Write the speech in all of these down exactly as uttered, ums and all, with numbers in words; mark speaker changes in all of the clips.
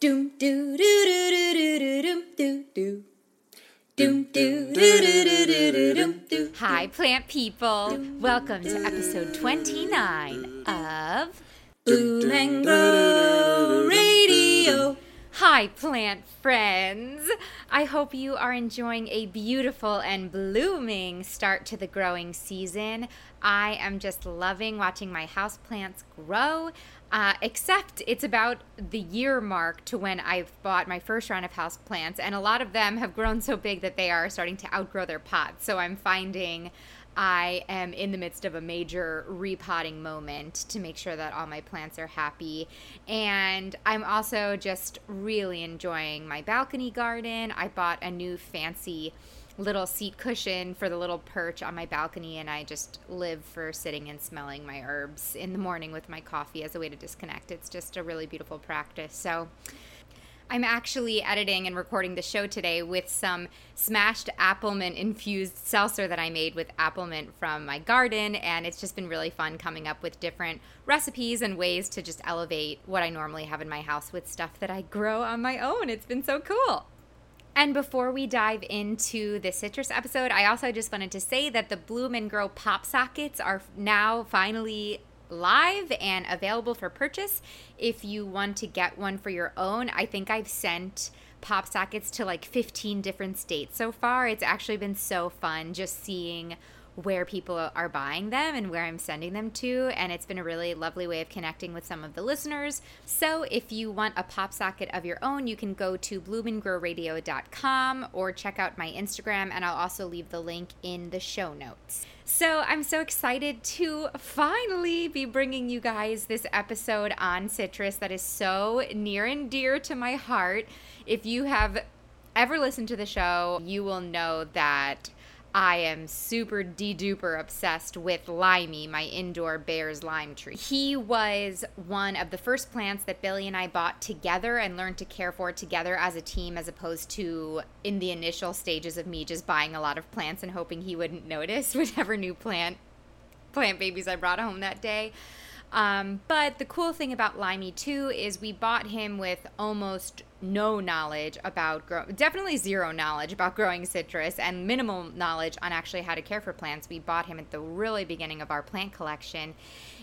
Speaker 1: Doom doo doo doo doo doo doo doo doo. Doom doo doo doo doo doo doo doo.
Speaker 2: Hi, plant people. Welcome to episode twenty-nine of
Speaker 1: Bloom and Grow Radio.
Speaker 2: Hi, plant friends. I hope you are enjoying a beautiful and blooming start to the growing season. I am just loving watching my houseplants grow, uh, except it's about the year mark to when I've bought my first round of houseplants, and a lot of them have grown so big that they are starting to outgrow their pots. So I'm finding I am in the midst of a major repotting moment to make sure that all my plants are happy. And I'm also just really enjoying my balcony garden. I bought a new fancy little seat cushion for the little perch on my balcony, and I just live for sitting and smelling my herbs in the morning with my coffee as a way to disconnect. It's just a really beautiful practice. So I'm actually editing and recording the show today with some smashed apple mint infused seltzer that I made with apple mint from my garden, and it's just been really fun coming up with different recipes and ways to just elevate what I normally have in my house with stuff that I grow on my own. It's been so cool. And before we dive into the citrus episode, I also just wanted to say that the Bloom and Grow pop sockets are now finally live and available for purchase. If you want to get one for your own, I think I've sent pop sockets to like fifteen different states so far. It's actually been so fun just seeing where people are buying them and where I'm sending them to, and it's been a really lovely way of connecting with some of the listeners. So if you want a pop socket of your own, you can go to bloom and grow radio dot com or check out my Instagram, and I'll also leave the link in the show notes. So I'm so excited to finally be bringing you guys this episode on citrus that is so near and dear to my heart. If you have ever listened to the show, you will know that I am super de-duper obsessed with Limey, my indoor Bear's lime tree. He was one of the first plants that Billy and I bought together and learned to care for together as a team, as opposed to in the initial stages of me just buying a lot of plants and hoping he wouldn't notice whatever new plant plant babies I brought home that day. Um, but the cool thing about Limey too is we bought him with almost no knowledge about grow, definitely zero knowledge about growing citrus and minimal knowledge on actually how to care for plants. We bought him at the really beginning of our plant collection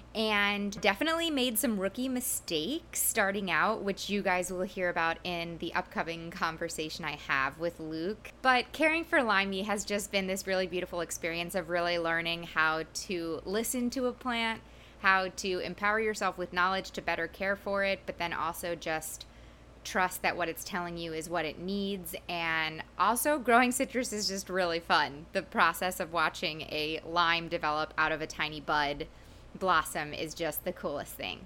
Speaker 2: and definitely made some rookie mistakes starting out, which you guys will hear about in the upcoming conversation I have with Luke. But caring for Limey has just been this really beautiful experience of really learning how to listen to a plant, how to empower yourself with knowledge to better care for it, but then also just trust that what it's telling you is what it needs. And also, growing citrus is just really fun. The process of watching a lime develop out of a tiny bud blossom is just the coolest thing.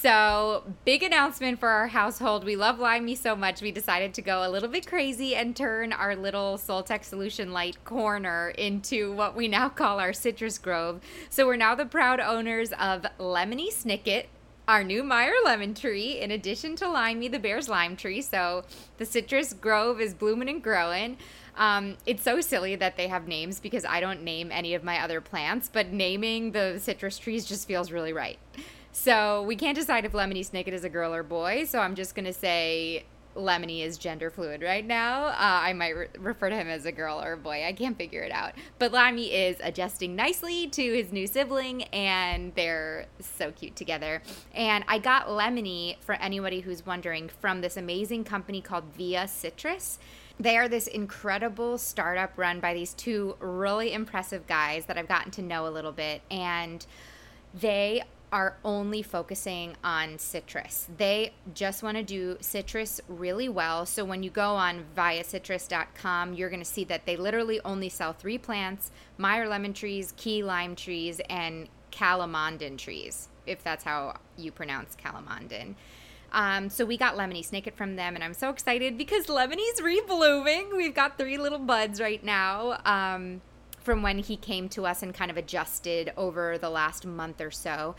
Speaker 2: So, big announcement for our household. We love Limey so much, we decided to go a little bit crazy and turn our little Soltech Solution Light corner into what we now call our citrus grove. So we're now the proud owners of Lemony Snicket, our new Meyer lemon tree, in addition to Limey, the Bear's lime tree. So the citrus grove is blooming and growing. Um, it's so silly that they have names because I don't name any of my other plants, but naming the citrus trees just feels really right. So we can't decide if Lemony Snicket is a girl or boy, so I'm just going to say Lemony is gender fluid right now. Uh, I might re- refer to him as a girl or a boy. I can't figure it out. But Limey is adjusting nicely to his new sibling, and they're so cute together. And I got Lemony, for anybody who's wondering, from this amazing company called Via Citrus. They are this incredible startup run by these two really impressive guys that I've gotten to know a little bit, and they are only focusing on citrus. They just want to do citrus really well. So when you go on via citrus dot com, you're going to see that they literally only sell three plants: Meyer lemon trees, key lime trees, and calamondin trees, if that's how you pronounce calamondin. Um, so we got Lemony Snicket from them, and I'm so excited because Lemony's reblooming. We've got three little buds right now. Um, from when he came to us and kind of adjusted over the last month or so.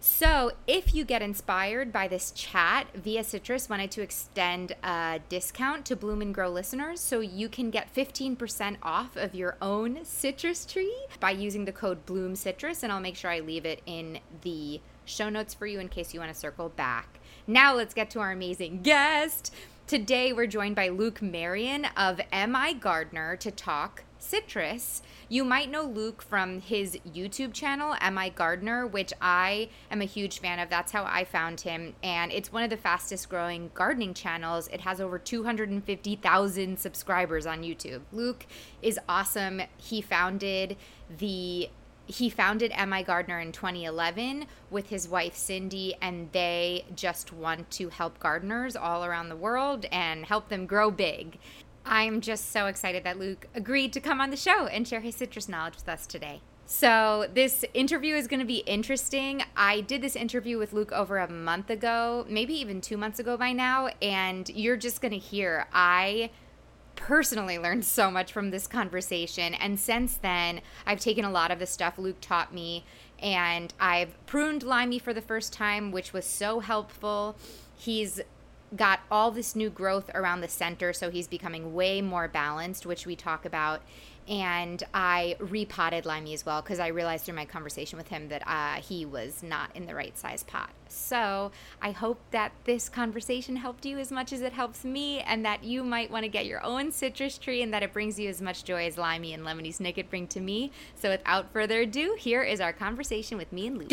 Speaker 2: So if you get inspired by this chat, Via Citrus wanted to extend a discount to Bloom and Grow listeners, so you can get fifteen percent off of your own citrus tree by using the code BloomCitrus, and I'll make sure I leave it in the show notes for you in case you want to circle back. Now let's get to our amazing guest. Today we're joined by Luke Marion of M I Gardener to talk citrus. You might know Luke from his YouTube channel, M I Gardener, which I am a huge fan of. That's how I found him. And it's one of the fastest growing gardening channels. It has over two hundred fifty thousand subscribers on YouTube. Luke is awesome. He founded the He founded M I Gardener in twenty eleven with his wife Cindy, and they just want to help gardeners all around the world and help them grow big. I'm just so excited that Luke agreed to come on the show and share his citrus knowledge with us today. So this interview is going to be interesting. I did this interview with Luke over a month ago, maybe even two months ago by now, and you're just going to hear I personally learned so much from this conversation. And since then, I've taken a lot of the stuff Luke taught me, and I've pruned limey for the first time, which was so helpful. He's got all this new growth around the center, so he's becoming way more balanced, which we talk about. And I repotted limey as well because I realized through my conversation with him that uh, he was not in the right size pot. So I hope that this conversation helped you as much as it helps me, and that you might want to get your own citrus tree, and that it brings you as much joy as limey and lemony snicket bring to me. So without further ado, here is our conversation with me and Luke.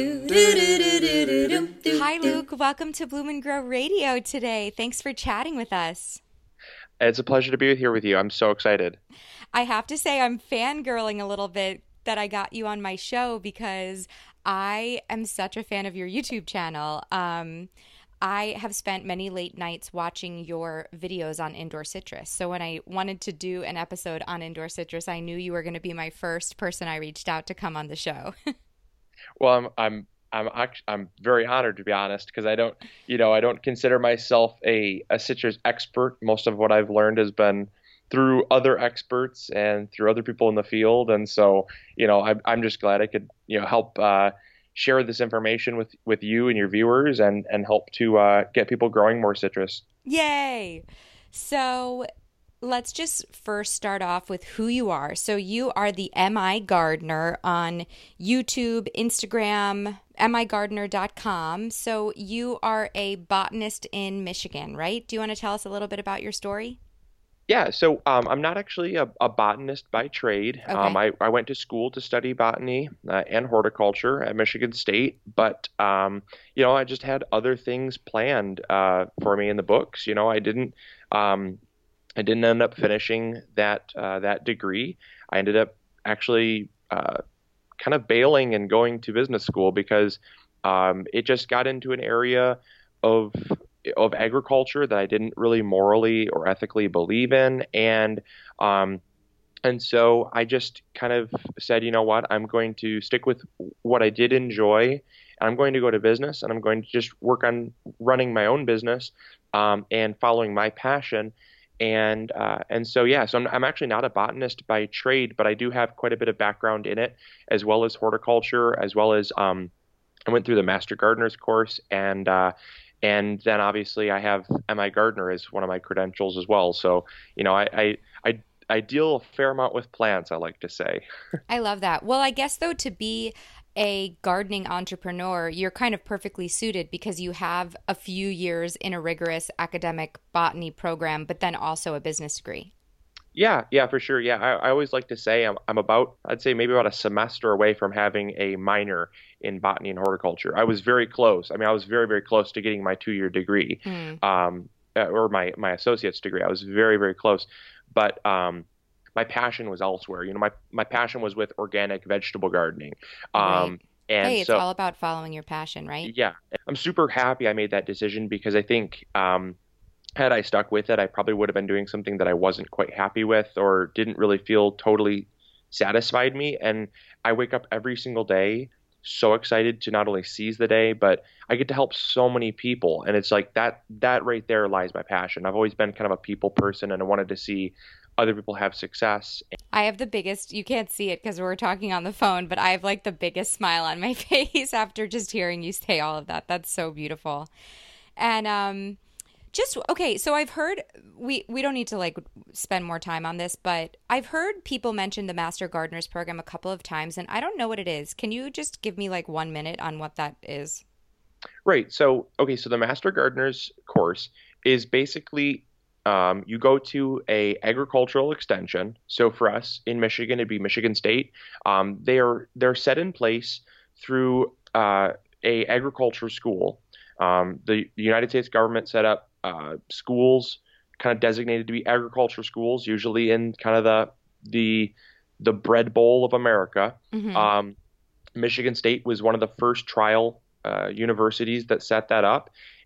Speaker 2: Hi, Luke. Welcome to Bloom and Grow Radio today. Thanks for chatting with us.
Speaker 3: It's a pleasure to be here with you. I'm so excited.
Speaker 2: I have to say I'm fangirling a little bit that I got you on my show because I am such a fan of your YouTube channel. Um, I have spent many late nights watching your videos on indoor citrus. So when I wanted to do an episode on indoor citrus, I knew you were going to be my first person I reached out to come on the show.
Speaker 3: Well, I'm I'm I'm actually, I'm very honored, to be honest, because I don't, you know, I don't consider myself a, a citrus expert. Most of what I've learned has been through other experts and through other people in the field. And so, you know, I'm, I'm just glad I could, you know, help uh, share this information with, with you and your viewers, and, and help to uh, get people growing more citrus.
Speaker 2: Yay. So let's just first start off with who you are. So you are the M I Gardener on YouTube, Instagram, M I gardener dot com. So you are a botanist in Michigan, right? Do you want to tell us a little bit about your story?
Speaker 3: Yeah, so um, I'm not actually a, a botanist by trade.
Speaker 2: Okay.
Speaker 3: Um, I, I went to school to study botany uh, and horticulture at Michigan State, but um, you know, I just had other things planned uh, for me in the books. You know, I didn't um, I didn't end up finishing that uh, that degree. I ended up actually uh, kind of bailing and going to business school because um, it just got into an area of of agriculture that I didn't really morally or ethically believe in. And, um, and so I just kind of said, you know what, I'm going to stick with what I did enjoy, and I'm going to go to business, and I'm going to just work on running my own business, um, and following my passion. And, uh, and so, yeah, so I'm, I'm actually not a botanist by trade, but I do have quite a bit of background in it, as well as horticulture, as well as, um, I went through the Master Gardener's course, and, uh, And then obviously I have M I Gardener as one of my credentials as well. So, you know, I, I, I, I deal a fair amount with plants, I like to say.
Speaker 2: I love that. Well, I guess, though, to be a gardening entrepreneur, you're kind of perfectly suited because you have a few years in a rigorous academic botany program, but then also a business degree.
Speaker 3: Yeah, yeah, for sure. Yeah, I, I always like to say I'm, I'm about, I'd say maybe about a semester away from having a minor in botany and horticulture. I was very close. I mean, I was very, very close to getting my two-year degree, mm. um, or my, my associate's degree. I was very, very close. But um, my passion was elsewhere. You know, my, my passion was with organic vegetable gardening. Um,
Speaker 2: right.
Speaker 3: And
Speaker 2: hey, it's
Speaker 3: so,
Speaker 2: all about following your passion, right?
Speaker 3: Yeah. I'm super happy I made that decision because I think um, had I stuck with it, I probably would have been doing something that I wasn't quite happy with or didn't really feel totally satisfied me. And I wake up every single day so excited to not only seize the day, but I get to help so many people. And it's like that, that right there lies my passion. I've always been kind of a people person, and I wanted to see other people have success.
Speaker 2: I have the biggest, you can't see it because we're talking on the phone, but I have like the biggest smile on my face after just hearing you say all of that. That's so beautiful. And um, Just okay, so I've heard we we don't need to like spend more time on this, but I've heard people mention the Master Gardeners program a couple of times and I don't know what it is. Can you just give me like one minute on what that is?
Speaker 3: Right. So, okay, so the Master Gardeners course is basically um, you go to a agricultural extension. So for us in Michigan, it'd be Michigan State. Um, they're they're set in place through uh, a agriculture school. Um, the, the United States government set up uh, schools kind of designated to be agriculture schools, usually in kind of the the the bread bowl of America.
Speaker 2: Mm-hmm.
Speaker 3: Um, Michigan State was one of the first trial uh, universities that set that up,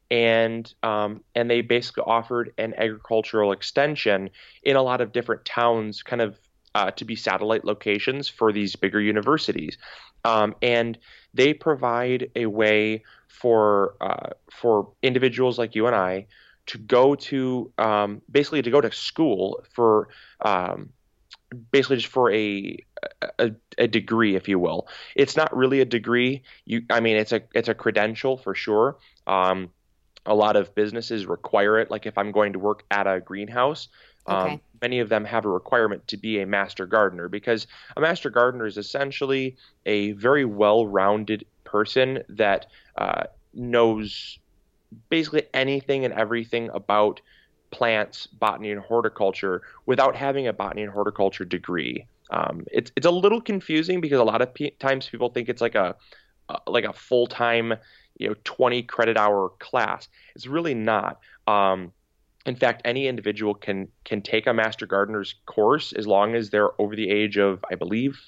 Speaker 3: and um, and they basically offered an agricultural extension in a lot of different towns, kind of uh, to be satellite locations for these bigger universities, um, and they provide a way for uh, for individuals like you and I to go to um, basically to go to school for um, basically just for a, a a degree, if you will. It's not really a degree. You, I mean, it's a it's a credential for sure. Um, a lot of businesses require it. Like if I'm going to work at a greenhouse, um,
Speaker 2: Okay.
Speaker 3: many of them have a requirement to be a master gardener because a master gardener is essentially a very well-rounded person that uh, knows basically anything and everything about plants, botany, and horticulture without having a botany and horticulture degree. Um, it's it's a little confusing because a lot of pe times people think it's like a uh, like a full time, you know, twenty credit hour class. It's really not. Um, in fact, any individual can can take a master gardener's course as long as they're over the age of, I believe,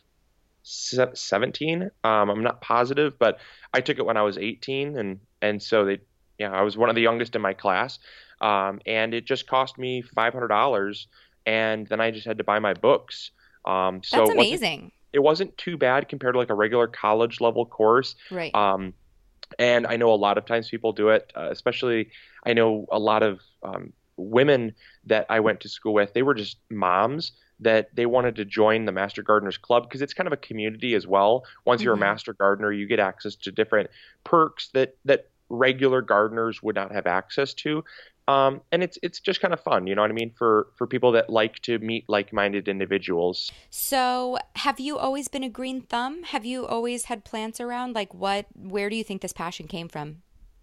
Speaker 3: se- seventeen. Um, I'm not positive, but I took it when I was eighteen, and and so they, yeah, I was one of the youngest in my class, um, and it just cost me five hundred dollars, and then I just had to buy my books. Um, so
Speaker 2: That's
Speaker 3: it wasn't,
Speaker 2: amazing.
Speaker 3: it wasn't too bad compared to like a regular college level course.
Speaker 2: Right.
Speaker 3: Um, and I know a lot of times people do it, uh, especially I know a lot of um, women that I went to school with. They were just moms that they wanted to join the Master Gardeners Club because it's kind of a community as well. Once you're a
Speaker 2: Mm-hmm.
Speaker 3: master gardener, you get access to different perks that that regular gardeners would not have access to. Um, and it's it's just kind of fun, you know what I mean, for for people that like to meet like-minded individuals.
Speaker 2: So, have you always been a green thumb? Have you always had plants around? Like what, where do you think this passion came from?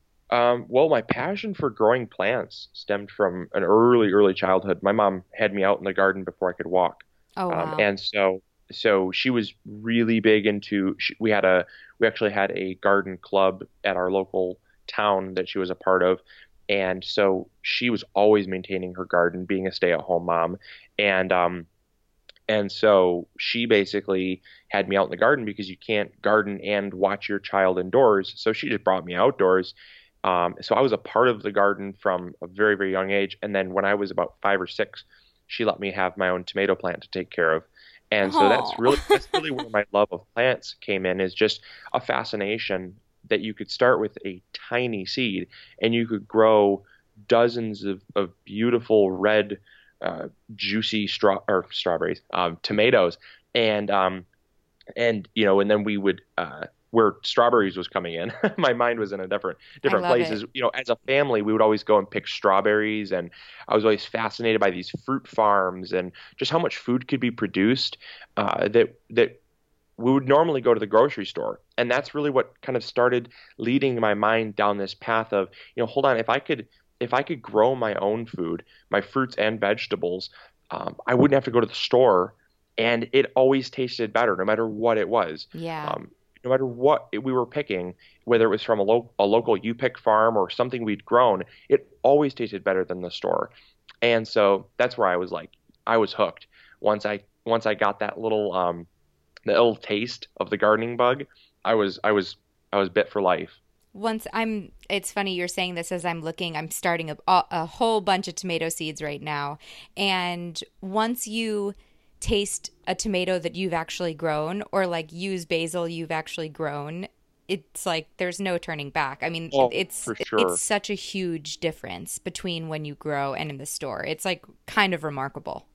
Speaker 3: Um, well, my passion for growing plants stemmed from an early, early childhood. My mom had me out in the garden before I could walk.
Speaker 2: Oh,
Speaker 3: Um,
Speaker 2: wow.
Speaker 3: and so, so she was really big into, she, we had a, we actually had a garden club at our local town that she was a part of. And so she was always maintaining her garden, being a stay-at-home mom. And, um, and so she basically had me out in the garden because you can't garden and watch your child indoors. So she just brought me outdoors. Um, so I was a part of the garden from a very, very young age. And then when I was about five or six, she let me have my own tomato plant to take care of. And so that's
Speaker 2: Oh.
Speaker 3: really that's really where my love of plants came in, is just a fascination that you could start with a tiny seed and you could grow dozens of, of beautiful red, uh, juicy straw or strawberries, um, tomatoes, and um, and you know, and then we would uh, where strawberries was coming in. My mind was in a different different
Speaker 2: love
Speaker 3: places.
Speaker 2: it.
Speaker 3: You know, as a family, we would always go and pick strawberries, and I was always fascinated by these fruit farms and just how much food could be produced uh, that that we would normally go to the grocery store. And that's really what kind of started leading my mind down this path of, you know, hold on, if I could if I could grow my own food, my fruits and vegetables, um, I wouldn't have to go to the store, and it always tasted better no matter what it was.
Speaker 2: Yeah.
Speaker 3: Um, no matter what we were picking, whether it was from a, lo- a local U-Pick farm or something we'd grown, it always tasted better than the store. And so that's where I was like, I was hooked. Once I once I got that little um, the little taste of the gardening bug, I was I was I was bit for life.
Speaker 2: Once I'm, it's funny you're saying this as I'm looking, I'm starting a, a, a whole bunch of tomato seeds right now. And once you taste a tomato that you've actually grown, or like use basil you've actually grown, it's like there's no turning back. I mean,
Speaker 3: Oh,
Speaker 2: it's
Speaker 3: for sure.
Speaker 2: it's such a huge difference between when you grow and in the store. It's like kind of remarkable.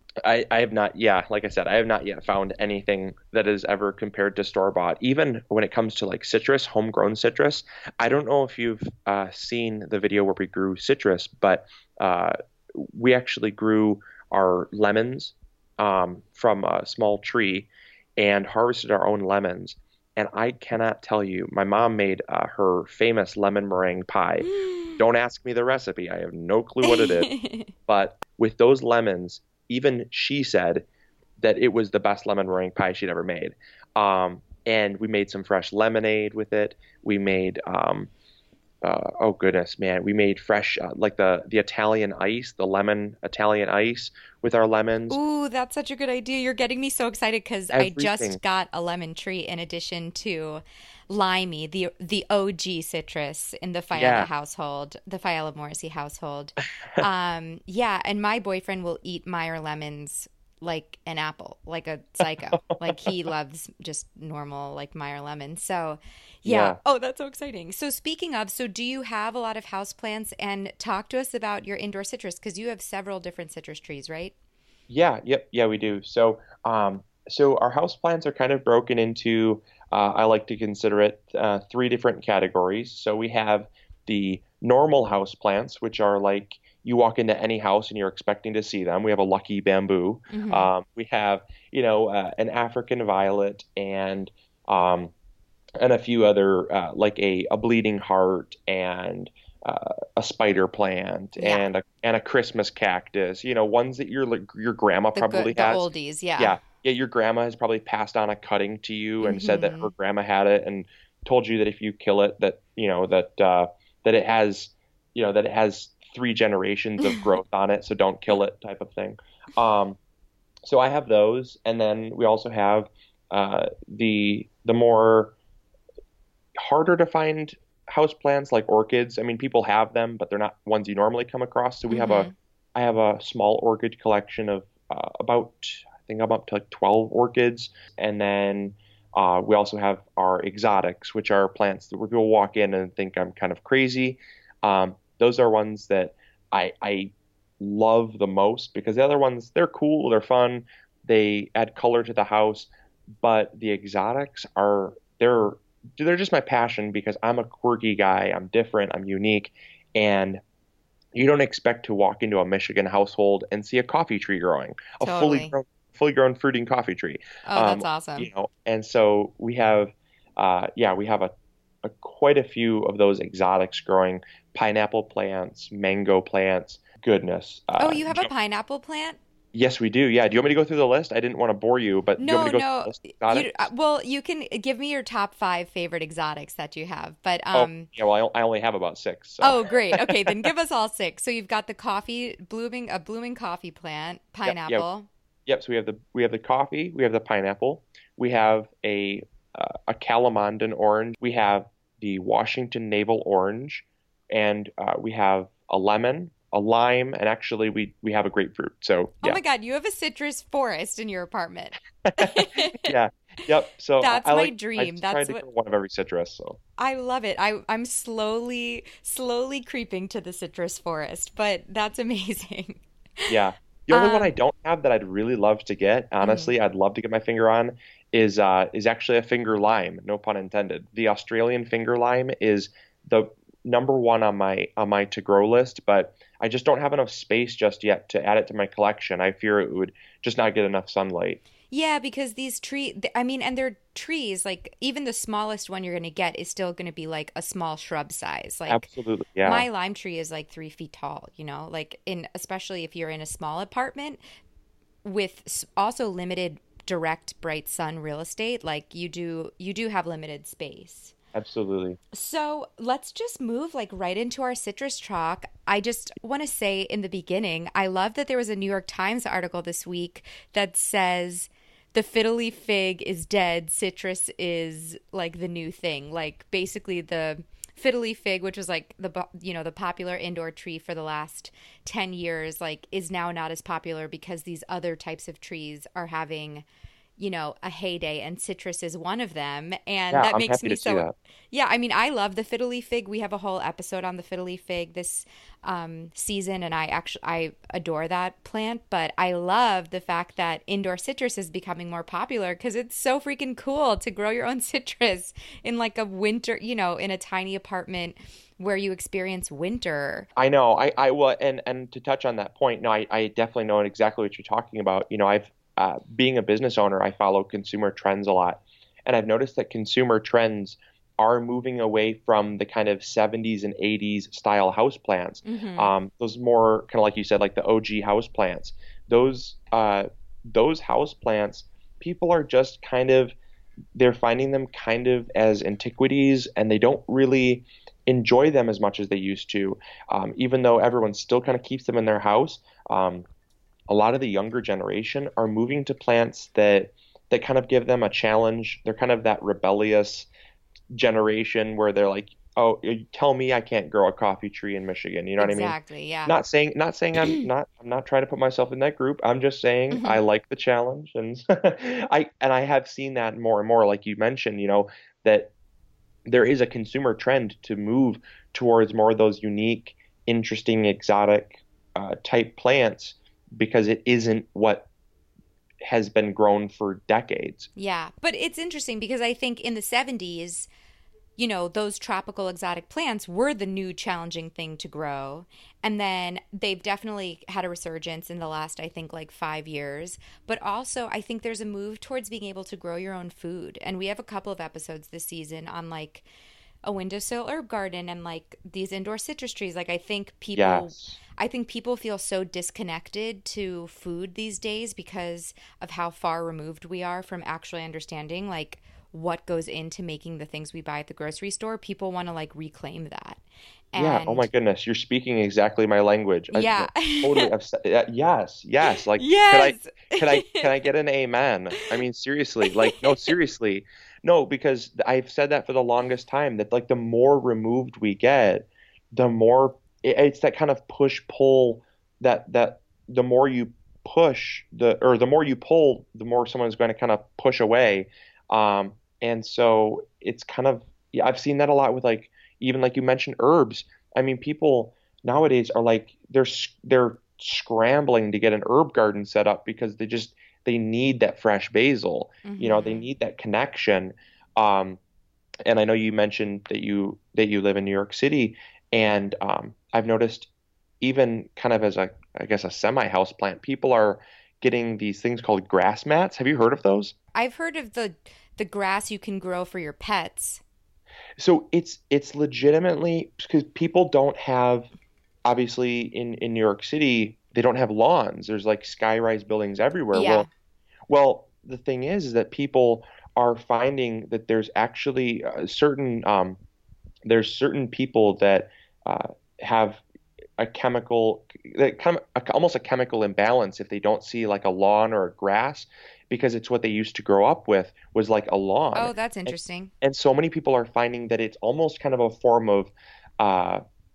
Speaker 3: I, I have not, yeah, like I said, I have not yet found anything that is ever compared to store bought. Even when it comes to like citrus, homegrown citrus, I don't know if you've uh, seen the video where we grew citrus, but uh, we actually grew our lemons um, from a small tree and harvested our own lemons. And I cannot tell you, my mom made uh, her famous lemon meringue pie. Don't ask me the recipe. I have no clue what it is. But with those lemons, even she said that it was the best lemon meringue pie she'd ever made. Um, and we made some fresh lemonade with it. We made, um, uh, oh goodness, man, we made fresh, uh, like the the Italian ice, the lemon Italian ice with our lemons.
Speaker 2: Ooh, that's such a good idea. You're getting me so excited because I
Speaker 3: Everything.
Speaker 2: just got a lemon tree in addition to Limey, the the O G citrus in the Fiala
Speaker 3: Yeah.
Speaker 2: household, the Fiala Morrissey household. Um, yeah, and my boyfriend will eat Meyer lemons like an apple, like a psycho. Like he loves just normal like Meyer lemons. So, yeah.
Speaker 3: Yeah.
Speaker 2: Oh, that's so exciting. So speaking of, so do you have a lot of houseplants? And talk to us about your indoor citrus because you have several different citrus trees, right?
Speaker 3: Yeah, yep, yeah, we do. So, um, so our house plants are kind of broken into, uh, I like to consider it uh, three different categories. So we have the normal house plants, which are like you walk into any house and you're expecting to see them. We have a lucky bamboo.
Speaker 2: Mm-hmm.
Speaker 3: Um, we have, you know, uh, an African violet and um, and a few other uh, like a, a bleeding heart and uh, a spider plant
Speaker 2: Yeah.
Speaker 3: and a and a Christmas cactus. You know, ones that your like, your grandma
Speaker 2: The
Speaker 3: probably
Speaker 2: good, the
Speaker 3: has.
Speaker 2: oldies, yeah.
Speaker 3: Yeah, yeah, your grandma has probably passed on a cutting to you and said that
Speaker 2: Mm-hmm.
Speaker 3: her grandma had it and told you that if you kill it, that you know that uh, that it has, you know, that it has three generations of growth on it, so don't kill it, type of thing. Um, so I have those, and then we also have uh, the the more harder to find house plants like orchids. I mean, people have them, but they're not ones you normally come across. So we have a,
Speaker 2: Mm-hmm.
Speaker 3: I have a small orchid collection of uh, about, I think I'm up to like twelve orchids. And then uh, we also have our exotics, which are plants that where people walk in and think I'm kind of crazy. Um, those are ones that I, I love the most because the other ones, they're cool, they're fun, they add color to the house, but the exotics are, they're they're just my passion because I'm a quirky guy. I'm different. I'm unique. And you don't expect to walk into a Michigan household and see a coffee tree growing, a fully
Speaker 2: Totally.
Speaker 3: grown, fully grown fruiting coffee tree.
Speaker 2: Oh,
Speaker 3: Um,
Speaker 2: that's awesome.
Speaker 3: you know, and so we have, uh, yeah, we have a, a quite a few of those exotics growing, pineapple plants, mango plants. Goodness.
Speaker 2: Oh,
Speaker 3: Uh,
Speaker 2: you have a
Speaker 3: ju-
Speaker 2: pineapple plant?
Speaker 3: yes, we do. Yeah. Do you want me to go through the list? I didn't want to bore you, but do you
Speaker 2: No,
Speaker 3: want me to go through
Speaker 2: no.
Speaker 3: the list of
Speaker 2: You uh,
Speaker 3: exotics?
Speaker 2: well, you can give me your top five favorite exotics that you have. But
Speaker 3: Oh,
Speaker 2: um
Speaker 3: yeah. Well, I I only have about six. So,
Speaker 2: oh, great. Okay, then give us all six. So you've got the coffee blooming a blooming coffee plant,
Speaker 3: yep. Yeah.
Speaker 2: pineapple.
Speaker 3: Yep. So we have the we have the coffee, we have the pineapple, we have a uh, a Calamandan orange, we have the Washington navel orange, and uh, we have a lemon, a lime, and actually we we have a grapefruit. So
Speaker 2: Oh
Speaker 3: yeah,
Speaker 2: my God, you have a citrus forest in your apartment.
Speaker 3: yeah, yep. So I,
Speaker 2: That's
Speaker 3: I
Speaker 2: my
Speaker 3: like I
Speaker 2: dream.
Speaker 3: just tried
Speaker 2: That's
Speaker 3: to
Speaker 2: what
Speaker 3: grow one of every citrus. So
Speaker 2: I love it. I I'm slowly slowly creeping to the citrus forest, but that's amazing.
Speaker 3: yeah, the only one I
Speaker 2: Um,
Speaker 3: don't have that I'd really love to get,
Speaker 2: mhm.
Speaker 3: honestly, I'd love to get my finger on is uh is actually a finger lime, no pun intended. The Australian finger lime is the number one on my on my to grow list, but I just don't have enough space just yet to add it to my collection. I fear it would just not get enough sunlight.
Speaker 2: Yeah, because these tree, th- I mean, and they're trees, like even the smallest one you're going to get is still going to be like a small shrub size. Like
Speaker 3: Absolutely, yeah.
Speaker 2: my lime tree is like three feet tall, you know, like in, especially if you're in a small apartment with s- also limited direct bright sun real estate, like you do, you do have limited space.
Speaker 3: Absolutely.
Speaker 2: So let's just move like right into our citrus talk. I just want to say in the beginning, I love that there was a New York Times article this week that says the fiddly fig is dead, citrus is like the new thing. Like basically the fiddly fig, which was like the bu- you know the popular indoor tree for the last ten years, like is now not as popular because these other types of trees are having you know, a heyday, and citrus is one of them. And
Speaker 3: Yeah,
Speaker 2: that
Speaker 3: I'm
Speaker 2: makes
Speaker 3: happy
Speaker 2: me
Speaker 3: to see
Speaker 2: so,
Speaker 3: that.
Speaker 2: yeah, I mean, I love the fiddle leaf fig. We have a whole episode on the fiddle leaf fig this um, season, and I actually I adore that plant. But I love the fact that indoor citrus is becoming more popular because it's so freaking cool to grow your own citrus in like a winter, you know, in a tiny apartment where you experience winter.
Speaker 3: I know. I, I well, and and to touch on that point, no, I, I definitely know exactly what you're talking about. You know, I've uh, being a business owner, I follow consumer trends a lot, and I've noticed that consumer trends are moving away from the kind of seventies and eighties style house plants.
Speaker 2: Hmm.
Speaker 3: Um, those more kind of like you said, like the O G house plants. Those uh, those house plants, people are just kind of they're finding them kind of as antiquities, and they don't really enjoy them as much as they used to. Um, even though everyone still kind of keeps them in their house, um, a lot of the younger generation are moving to plants that that kind of give them a challenge. They're kind of that rebellious generation where they're like, "Oh, you tell me I can't grow a coffee tree in Michigan." You know what I mean?
Speaker 2: Exactly. Yeah.
Speaker 3: Not saying not saying I'm not I'm not trying to put myself in that group. I'm just saying I
Speaker 2: Hmm.
Speaker 3: like the challenge, and I and I have seen that more and more, like you mentioned, you know, that there is a consumer trend to move towards more of those unique, interesting, exotic uh, type plants because it isn't what has been grown for decades.
Speaker 2: Yeah. But it's interesting because I think in the seventies, you know, those tropical exotic plants were the new challenging thing to grow. And then they've definitely had a resurgence in the last, I think, like five years. But also, I think there's a move towards being able to grow your own food. And we have a couple of episodes this season on like a windowsill herb garden and like these indoor citrus trees. Like, I think people.
Speaker 3: Yes.
Speaker 2: I think people feel so disconnected to food these days because of how far removed we are from actually understanding like what goes into making the things we buy at the grocery store. People want to like reclaim that.
Speaker 3: Yeah. Oh my
Speaker 2: And
Speaker 3: goodness, you're speaking exactly my language. I,
Speaker 2: yeah.
Speaker 3: totally upset. Yeah, yes. Yes. Like, could I,
Speaker 2: Yes.
Speaker 3: could I, can I get an amen? I mean, seriously. Like, no, seriously. No, because I've said that for the longest time that like the more removed we get, the more it- it's that kind of push pull that that the more you push the or the more you pull, the more someone's going to kind of push away. Um, and so it's kind of yeah, I've seen that a lot with like even like you mentioned herbs. I mean, people nowadays are like they're s- they're scrambling to get an herb garden set up because they just they need that fresh basil. You know, they
Speaker 2: Hmm.
Speaker 3: need that connection. Um, and I know you mentioned that you that you live in New York City, and um, I've noticed even kind of as a I guess a semi-house plant, people are getting these things called grass mats. Have you heard of those?
Speaker 2: I've heard of the the grass you can grow for your pets.
Speaker 3: So it's it's legitimately because people don't have obviously in in New York City they don't have lawns. There's like sky-rise buildings everywhere.
Speaker 2: Yeah.
Speaker 3: Well, well, the thing is, is that people are finding that there's actually uh, certain um, there's certain people that uh, have a chemical that kind of a, almost a chemical imbalance if they don't see like a lawn or a grass because it's what they used to grow up with was like a lawn.
Speaker 2: Oh, that's
Speaker 3: And,
Speaker 2: interesting.
Speaker 3: and so many people are finding that it's almost kind of a form of uh,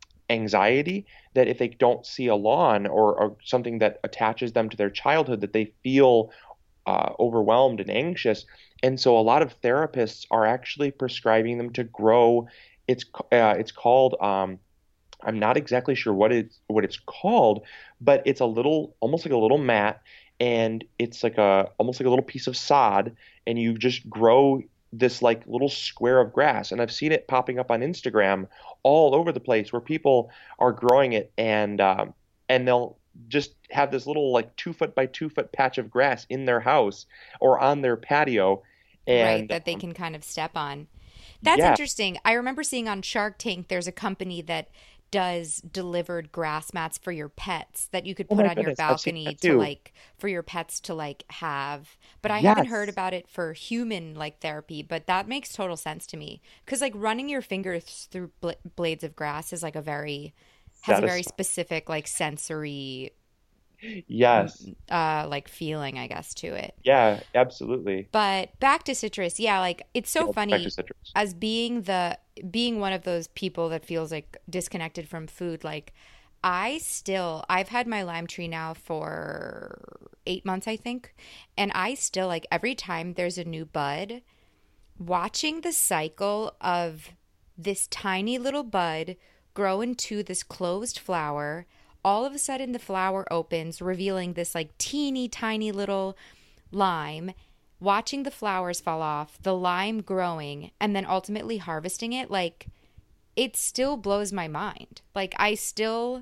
Speaker 3: anxiety that if they don't see a lawn or, or something that attaches them to their childhood that they feel uh, overwhelmed and anxious. And so a lot of therapists are actually prescribing them to grow. It's uh, it's called um, I'm not exactly sure what it's what it's called, but it's a little almost like a little mat, and it's like a almost like a little piece of sod, and you just grow this like little square of grass. And I've seen it popping up on Instagram all over the place where people are growing it, and um, and they'll just have this little like two foot by two foot patch of grass in their house or on their patio,
Speaker 2: Right,
Speaker 3: and
Speaker 2: that they
Speaker 3: um,
Speaker 2: can kind of step on. That's
Speaker 3: yeah,
Speaker 2: interesting. I remember seeing on Shark Tank there's a company that does delivered grass mats for your pets that you could
Speaker 3: oh
Speaker 2: put
Speaker 3: my
Speaker 2: on your
Speaker 3: goodness, I've seen
Speaker 2: balcony
Speaker 3: that
Speaker 2: to
Speaker 3: too.
Speaker 2: like for your pets to like have. But I haven't heard
Speaker 3: Yes.
Speaker 2: about it for human like therapy, but that makes total sense to me. Because like running your fingers through bl blades of grass is like a very has a very
Speaker 3: Satisfying.
Speaker 2: specific like sensory
Speaker 3: Yes.
Speaker 2: uh like feeling, I guess, to it.
Speaker 3: Yeah, absolutely.
Speaker 2: But back to citrus, yeah, like it's
Speaker 3: Yeah,
Speaker 2: so
Speaker 3: let's get back to
Speaker 2: funny
Speaker 3: citrus.
Speaker 2: as being the being one of those people that feels like disconnected from food, like I still, I've had my lime tree now for eight months, I think. And I still, like, every time there's a new bud, watching the cycle of this tiny little bud grow into this closed flower, all of a sudden the flower opens, revealing this like teeny tiny little lime, watching the flowers fall off, the lime growing, and then ultimately harvesting it, like, it still blows my mind. Like, I still,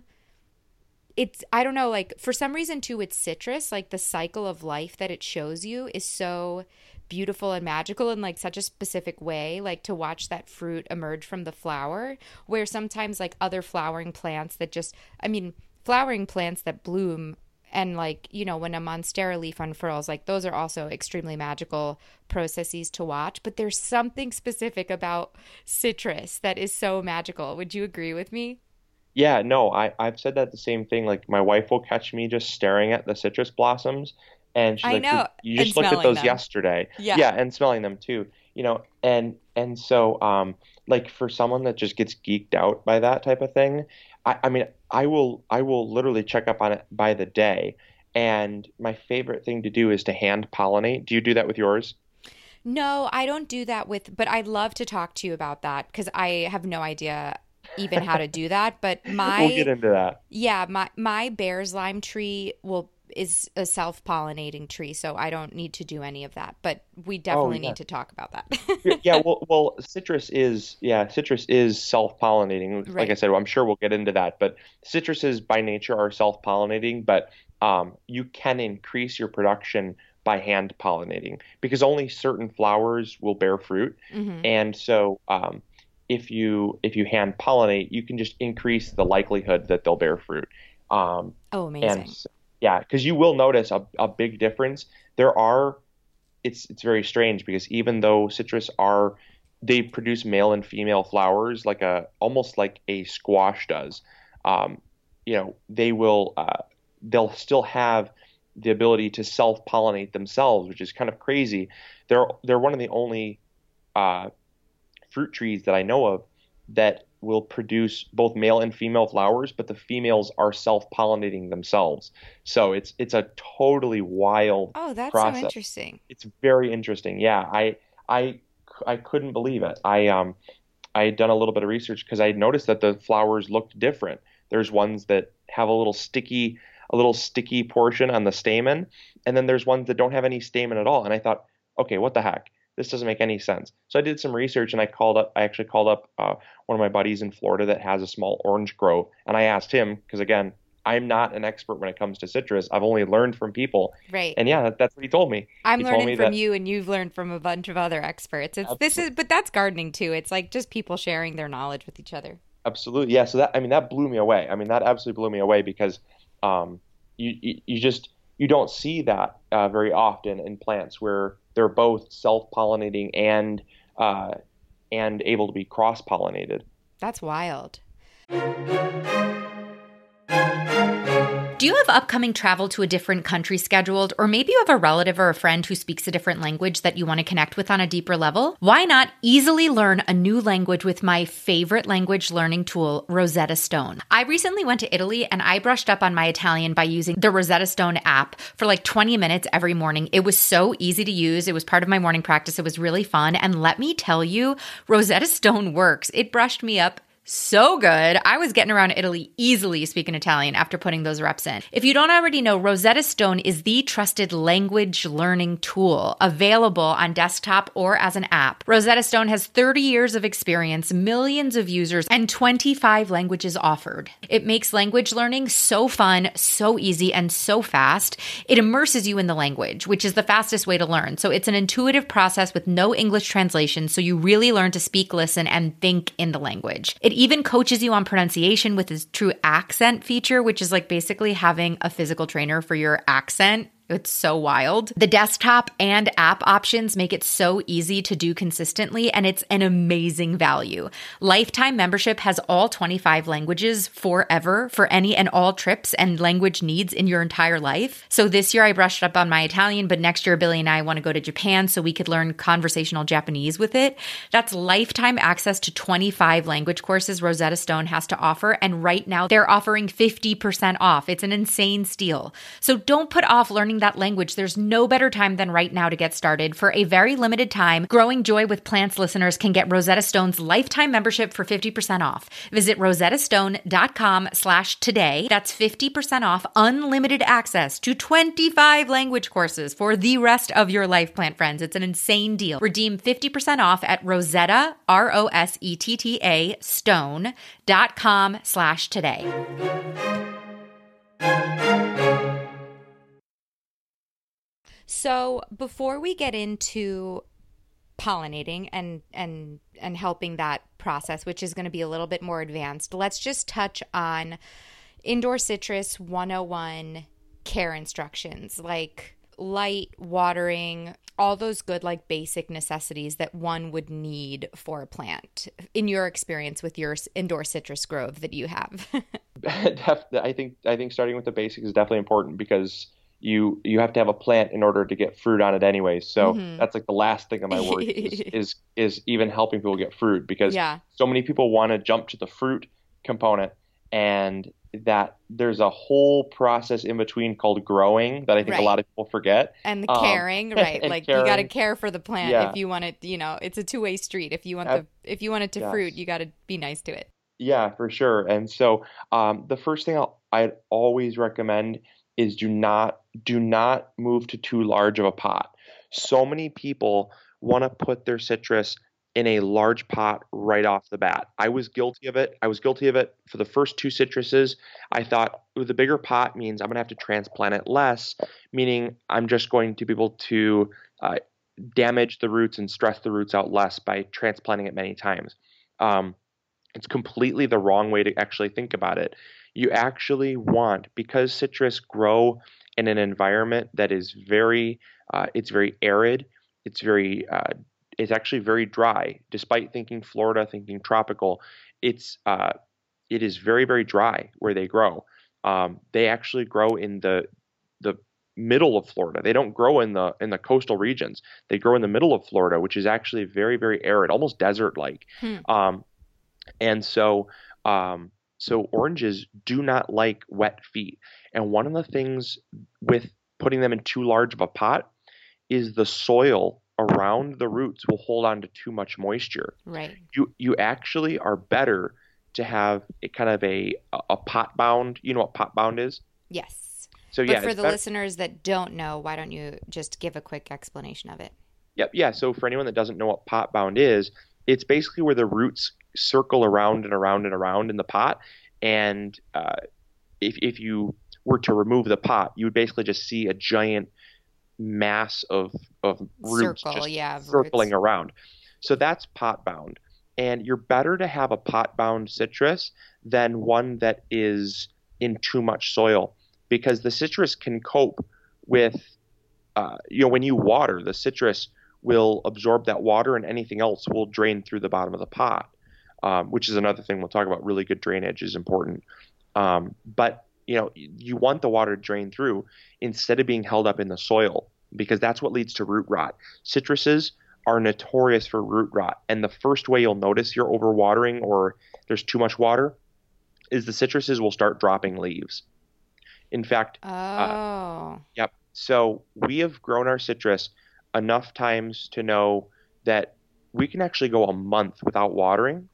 Speaker 2: it's, I don't know, like, for some reason too, with citrus, like, the cycle of life that it shows you is so beautiful and magical in like such a specific way, like to watch that fruit emerge from the flower, where sometimes like other flowering plants that just, I mean, flowering plants that bloom and like, you know, when a monstera leaf unfurls, like those are also extremely magical processes to watch. But there's something specific about citrus that is so magical. Would you agree with me?
Speaker 3: Yeah, no, I, I've said that the same thing. Like my wife will catch me just staring at the citrus blossoms and she's
Speaker 2: I
Speaker 3: like,
Speaker 2: know.
Speaker 3: you
Speaker 2: And
Speaker 3: just looked at
Speaker 2: smelling
Speaker 3: those
Speaker 2: them.
Speaker 3: yesterday.
Speaker 2: Yeah.
Speaker 3: Yeah, and smelling them too. You know, and and so um like for someone that just gets geeked out by that type of thing, I, I mean, I will I will literally check up on it by the day. And my favorite thing to do is to hand pollinate. Do you do that with yours?
Speaker 2: No, I don't do that with, but I'd love to talk to you about that because I have no idea even how to do that. But
Speaker 3: We'll get
Speaker 2: my,
Speaker 3: into that.
Speaker 2: yeah, my my bear's lime tree will is a self-pollinating tree, so I don't need to do any of that. But we
Speaker 3: Oh
Speaker 2: definitely
Speaker 3: yeah.
Speaker 2: need to talk about
Speaker 3: Y- Yeah,
Speaker 2: that.
Speaker 3: well, well, citrus is yeah, citrus is self-pollinating. Like I
Speaker 2: Right.
Speaker 3: said, I'm sure we'll get into that, but citruses by nature are self-pollinating, but um, you can increase your production by hand pollinating because only certain flowers will bear fruit,
Speaker 2: Hmm.
Speaker 3: and so um, if you if you hand pollinate, you can just increase the likelihood that they'll bear fruit. Um,
Speaker 2: Oh,
Speaker 3: and
Speaker 2: amazing.
Speaker 3: s- yeah, because you will notice a, a big difference. There are it's it's very strange because even though citrus are they produce male and female flowers like a almost like a squash does. Um, you know, they will uh, they'll still have the ability to self-pollinate themselves, which is kind of crazy. They're they're one of the only uh, fruit trees that I know of that will produce both male and female flowers, but the females are self-pollinating themselves. So it's it's a totally wild
Speaker 2: Oh, that's so
Speaker 3: process.
Speaker 2: interesting.
Speaker 3: It's very interesting. Yeah, I I I couldn't believe it. I um I had done a little bit of research because I had noticed that the flowers looked different. There's ones that have a little sticky a little sticky portion on the stamen, and then there's ones that don't have any stamen at all. And I thought, okay, what the heck? This doesn't make any sense. So I did some research and I called up I actually called up uh, one of my buddies in Florida that has a small orange grove, and I asked him because again, I'm not an expert when it comes to citrus. I've only learned from people.
Speaker 2: Right.
Speaker 3: And yeah, that, that's what he told me.
Speaker 2: I'm
Speaker 3: He told
Speaker 2: learning
Speaker 3: me
Speaker 2: from
Speaker 3: that
Speaker 2: you and you've learned from a bunch of other experts. It's this is but that's gardening too. It's like just people sharing their knowledge with each other.
Speaker 3: absolutely, yeah. So that I mean that blew me away. I mean that absolutely blew me away because um, you, you you just you don't see that uh, very often in plants where they're both self-pollinating and uh, and able to be cross-pollinated.
Speaker 2: That's wild.
Speaker 1: Do you have upcoming travel to a different country scheduled, or maybe you have a relative or a friend who speaks a different language that you want to connect with on a deeper level? Why not easily learn a new language with my favorite language learning tool, Rosetta Stone? I recently went to Italy and I brushed up on my Italian by using the Rosetta Stone app for like twenty minutes every morning. It was so easy to use. It was part of my morning practice. It was really fun. And let me tell you, Rosetta Stone works. It brushed me up so good. I was getting around Italy easily speaking Italian after putting those reps in. If you don't already know, Rosetta Stone is the trusted language learning tool available on desktop or as an app. Rosetta Stone has thirty years of experience, millions of users, and twenty-five languages offered. It makes language learning so fun, so easy, and so fast. It immerses you in the language, which is the fastest way to learn. So it's an intuitive process with no English translation, so you really learn to speak, listen, and think in the language. It even coaches you on pronunciation with its true accent feature, which is like basically having a physical trainer for your accent It's so wild. The desktop and app options make it so easy to do consistently, and it's an amazing value. Lifetime membership has all twenty-five languages forever for any and all trips and language needs in your entire life. So this year I brushed up on my Italian, but next year Billy and I want to go to Japan so we could learn conversational Japanese with it. That's lifetime access to twenty-five language courses Rosetta Stone has to offer, and right now they're offering fifty percent off. It's an insane steal. So don't put off learning that language. There's no better time than right now to get started. For a very limited time, Growing Joy with Plants listeners can get Rosetta Stone's lifetime membership for fifty percent off. Visit rosettastone.com slash today. That's fifty percent off unlimited access to twenty-five language courses for the rest of your life, plant friends. It's an insane deal. Redeem fifty percent off at Rosetta, R O S E T T A, stone.com slash today. So before we get into pollinating and and and helping that process, which is going to be a little bit more advanced, let's just touch on Indoor Citrus one oh one care instructions, like light, watering, all those good like basic necessities that one would need for a plant in your experience with your indoor citrus grove that you have.
Speaker 3: I think I think starting with the basics is definitely important, because you you have to have a plant in order to get fruit on it anyway. So mm-hmm. that's like the last thing on my worry is, is is even helping people get fruit, because
Speaker 1: yeah.
Speaker 3: so many people want to jump to the fruit component, and that there's a whole process in between called growing that I think
Speaker 1: right.
Speaker 3: a lot of people forget.
Speaker 1: And the caring, um, right? Like caring. You got to care for the plant
Speaker 3: yeah.
Speaker 1: if you want it. You know, it's a two way street. If you want
Speaker 3: uh,
Speaker 1: the if you want it to
Speaker 3: yes.
Speaker 1: fruit, you got to be nice to it.
Speaker 3: Yeah, for sure. And so um, the first thing I'll, I'd always recommend is do not do not move to too large of a pot. So many people want to put their citrus in a large pot right off the bat. I was guilty of it. I was guilty of it for the first two citruses. I thought, oh, the bigger pot means I'm going to have to transplant it less, meaning I'm just going to be able to uh, damage the roots and stress the roots out less by transplanting it many times. Um, it's completely the wrong way to actually think about it. You actually want, because citrus grow in an environment that is very, uh, it's very arid, it's very, uh, it's actually very dry. Despite thinking Florida, thinking tropical, it's, uh, it is very, very dry where they grow. Um, they actually grow in the, the middle of Florida. They don't grow in the, in the coastal regions. They grow in the middle of Florida, which is actually very, very arid, almost desert-like.
Speaker 1: Hmm.
Speaker 3: Um, and so, um, So oranges do not like wet feet. And one of the things with putting them in too large of a pot is the soil around the roots will hold on to too much moisture.
Speaker 1: Right.
Speaker 3: You you actually are better to have a kind of a a pot bound. You know what pot bound is?
Speaker 1: Yes.
Speaker 3: So
Speaker 1: but
Speaker 3: yeah,
Speaker 1: for the
Speaker 3: better.
Speaker 1: listeners that don't know, why don't you just give a quick explanation of it?
Speaker 3: Yep. Yeah. So for anyone that doesn't know what pot bound is, it's basically where the roots circle around and around and around in the pot. And uh, if if you were to remove the pot, you would basically just see a giant mass of of roots
Speaker 1: Circle,
Speaker 3: just
Speaker 1: yeah,
Speaker 3: circling
Speaker 1: roots.
Speaker 3: around. So that's pot bound. And you're better to have a pot bound citrus than one that is in too much soil, because the citrus can cope with, uh, you know, when you water, the citrus will absorb that water and anything else will drain through the bottom of the pot. Um, which is another thing we'll talk about. Really good drainage is important. Um, but, you know, you want the water to drain through instead of being held up in the soil, because that's what leads to root rot. Citruses are notorious for root rot. And the first way you'll notice you're overwatering or there's too much water is the citruses will start dropping leaves. In fact,
Speaker 1: oh,
Speaker 3: uh, yep. So we have grown our citrus enough times to know that we can actually go a month without watering.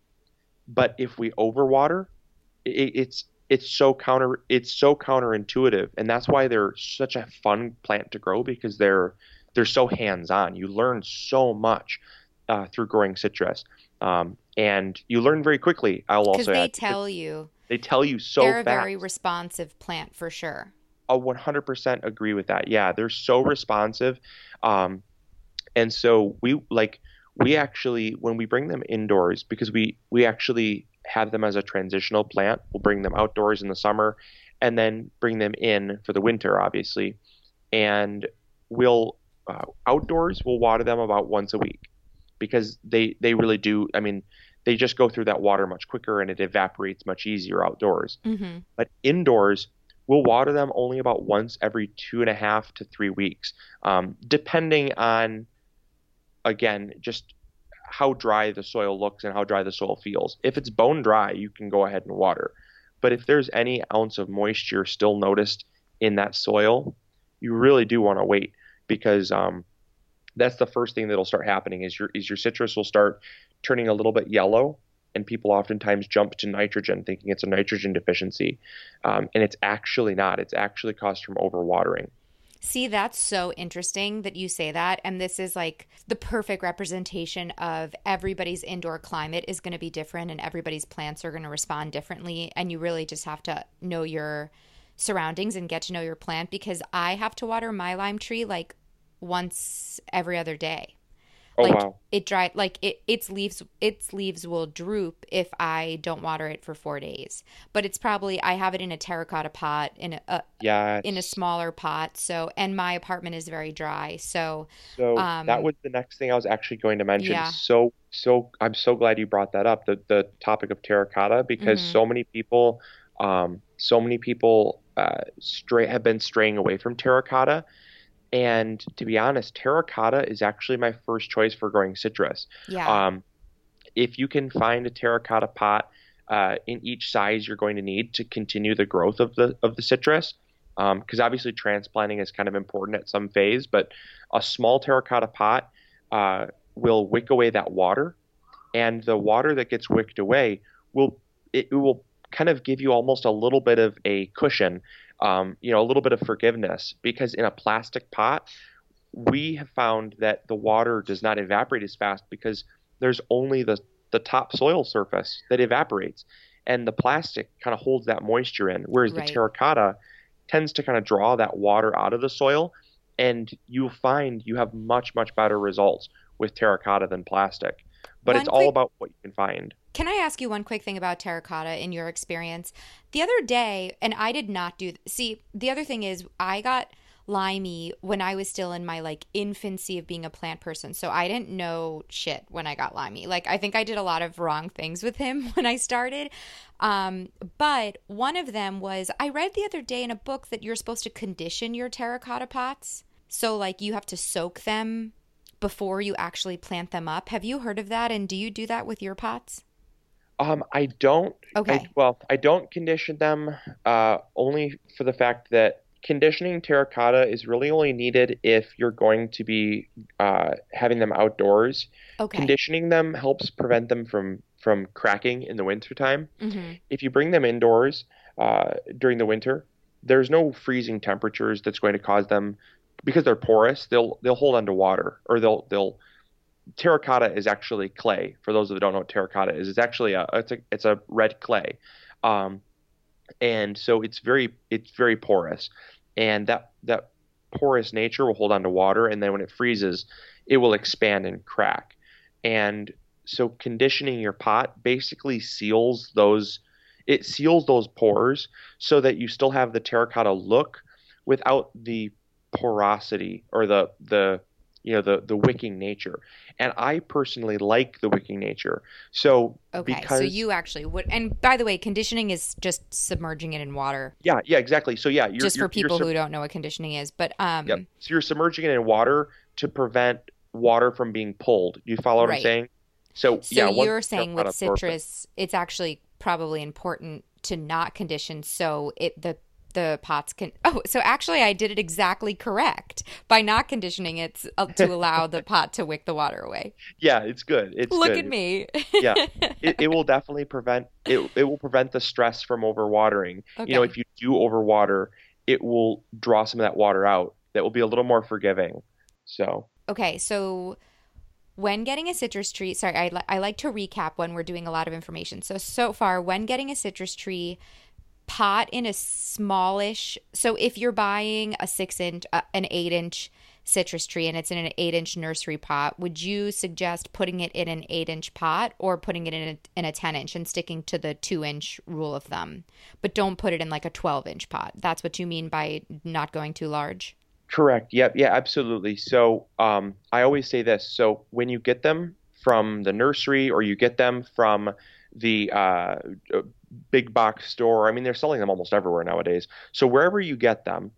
Speaker 3: But if we overwater, it, it's it's so counter it's so counterintuitive, and that's why they're such a fun plant to grow, because they're they're so hands-on. You learn so much uh, through growing citrus, um, and you learn very quickly. I'll also
Speaker 1: because they
Speaker 3: add,
Speaker 1: tell you
Speaker 3: they tell you so
Speaker 1: they're a
Speaker 3: fast.
Speaker 1: very responsive plant for sure.
Speaker 3: I one hundred percent agree with that. Yeah, they're so responsive, um, and so we like. We actually, when we bring them indoors, because we, we actually have them as a transitional plant, we'll bring them outdoors in the summer and then bring them in for the winter, obviously. and we'll uh, outdoors we'll water them about once a week because they they really do. I mean, they just go through that water much quicker and it evaporates much easier outdoors.
Speaker 2: Mm-hmm.
Speaker 3: But indoors, we'll water them only about once every two and a half to three weeks, um, depending on, again, just how dry the soil looks and how dry the soil feels. If it's bone dry, you can go ahead and water. But if there's any ounce of moisture still noticed in that soil, you really do want to wait because um, that's the first thing that'll start happening is your is your citrus will start turning a little bit yellow, and people oftentimes jump to nitrogen thinking it's a nitrogen deficiency, um, and it's actually not. It's actually caused from overwatering.
Speaker 2: See, that's so interesting that you say that. And this is like the perfect representation of everybody's indoor climate is going to be different and everybody's plants are going to respond differently. And you really just have to know your surroundings and get to know your plant, because I have to water my lime tree like once every other day.
Speaker 3: Oh,
Speaker 2: like
Speaker 3: wow.
Speaker 2: it dry like it its leaves its leaves will droop if I don't water it for four days. But it's probably I have it in a terracotta pot in a, a
Speaker 3: Yes.
Speaker 2: in a smaller pot. So and my apartment is very dry. So
Speaker 3: So
Speaker 2: um
Speaker 3: that was the next thing I was actually going to mention.
Speaker 2: Yeah.
Speaker 3: So so I'm so glad you brought that up, the the topic of terracotta, because
Speaker 2: Mhm.
Speaker 3: so many people um so many people uh stray have been straying away from terracotta. And to be honest, terracotta is actually my first choice for growing citrus.
Speaker 2: yeah.
Speaker 3: Um, if you can find a terracotta pot uh, in each size you're going to need to continue the growth of the of the citrus, because obviously transplanting is kind of important at some phase, but a small terracotta pot uh, will wick away that water, and the water that gets wicked away will it, it will kind of give you almost a little bit of a cushion, um, you know, a little bit of forgiveness, because in a plastic pot, we have found that the water does not evaporate as fast because there's only the, the top soil surface that evaporates, and the plastic kind of holds that moisture in, whereas
Speaker 2: Right.
Speaker 3: the terracotta tends to kind of draw that water out of the soil, and you'll find you have much, much better results with terracotta than plastic. But
Speaker 2: One
Speaker 3: it's all
Speaker 2: quick-
Speaker 3: about what you can find.
Speaker 2: Can I ask you one quick thing about terracotta in your experience? The other day, and I did not do, see, the other thing is I got limey when I was still in my like infancy of being a plant person. So I didn't know shit when I got limey. Like I think I did a lot of wrong things with him when I started. Um, but one of them was I read the other day in a book that you're supposed to condition your terracotta pots. So like you have to soak them before you actually plant them up. Have you heard of that? And do you do that with your pots?
Speaker 3: Um, I don't.
Speaker 2: Okay.
Speaker 3: I, well, I don't condition them uh, only for the fact that conditioning terracotta is really only needed if you're going to be uh, having them outdoors.
Speaker 2: Okay.
Speaker 3: Conditioning them helps prevent them from from cracking in the wintertime.
Speaker 2: Mm-hmm.
Speaker 3: If you bring them indoors uh, during the winter, there's no freezing temperatures that's going to cause them, because they're porous. They'll they'll hold onto water, or they'll they'll. Terracotta is actually clay. For those that don't know what terracotta is, it's actually a it's a it's a red clay, um, and so it's very it's very porous, and that that porous nature will hold on to water, and then when it freezes, it will expand and crack. And so conditioning your pot basically seals those it seals those pores so that you still have the terracotta look without the porosity or the the you know the the wicking nature. And I personally like the wicking nature. So
Speaker 2: Okay.
Speaker 3: because
Speaker 2: So you actually would, and by the way, conditioning is just submerging it in water.
Speaker 3: yeah yeah exactly. So yeah, you're,
Speaker 2: Just
Speaker 3: you're,
Speaker 2: for people
Speaker 3: you're,
Speaker 2: who don't know what conditioning is, but um,
Speaker 3: Yep. So you're submerging it in water to prevent water from being pulled. Do you follow what
Speaker 2: Right.
Speaker 3: I'm saying? So,
Speaker 2: so
Speaker 3: yeah, once
Speaker 2: you're
Speaker 3: it's
Speaker 2: saying
Speaker 3: terracotta
Speaker 2: with
Speaker 3: absorbs it-
Speaker 2: citrus, it's actually probably important to not condition so it the the pots can. Oh, so actually, I did it exactly correct by not conditioning it uh, to allow the pot to wick the water away.
Speaker 3: Yeah, it's good. It's
Speaker 2: Look
Speaker 3: good.
Speaker 2: at me.
Speaker 3: Yeah, it, it will definitely prevent it. It will prevent the stress from overwatering. You know,
Speaker 2: Okay.
Speaker 3: if you do overwater, it will draw some of that water out. That will be a little more forgiving. So,
Speaker 2: Okay, so when getting a citrus tree, sorry, I, li- I like to recap when we're doing a lot of information. So, so far, when getting a citrus tree, pot in a smallish, so if you're buying a six inch, uh, an eight inch citrus tree and it's in an eight inch nursery pot, would you suggest putting it in an eight inch pot or putting it in a, in a ten inch and sticking to the two inch rule of thumb? But don't put it in like a twelve inch pot. That's what you mean by not going too large?
Speaker 3: Correct. Yep. Yeah, absolutely. So um, I always say this. So when you get them from the nursery or you get them from the uh, uh, big box store, I mean, they're selling them almost everywhere nowadays. So wherever you get them,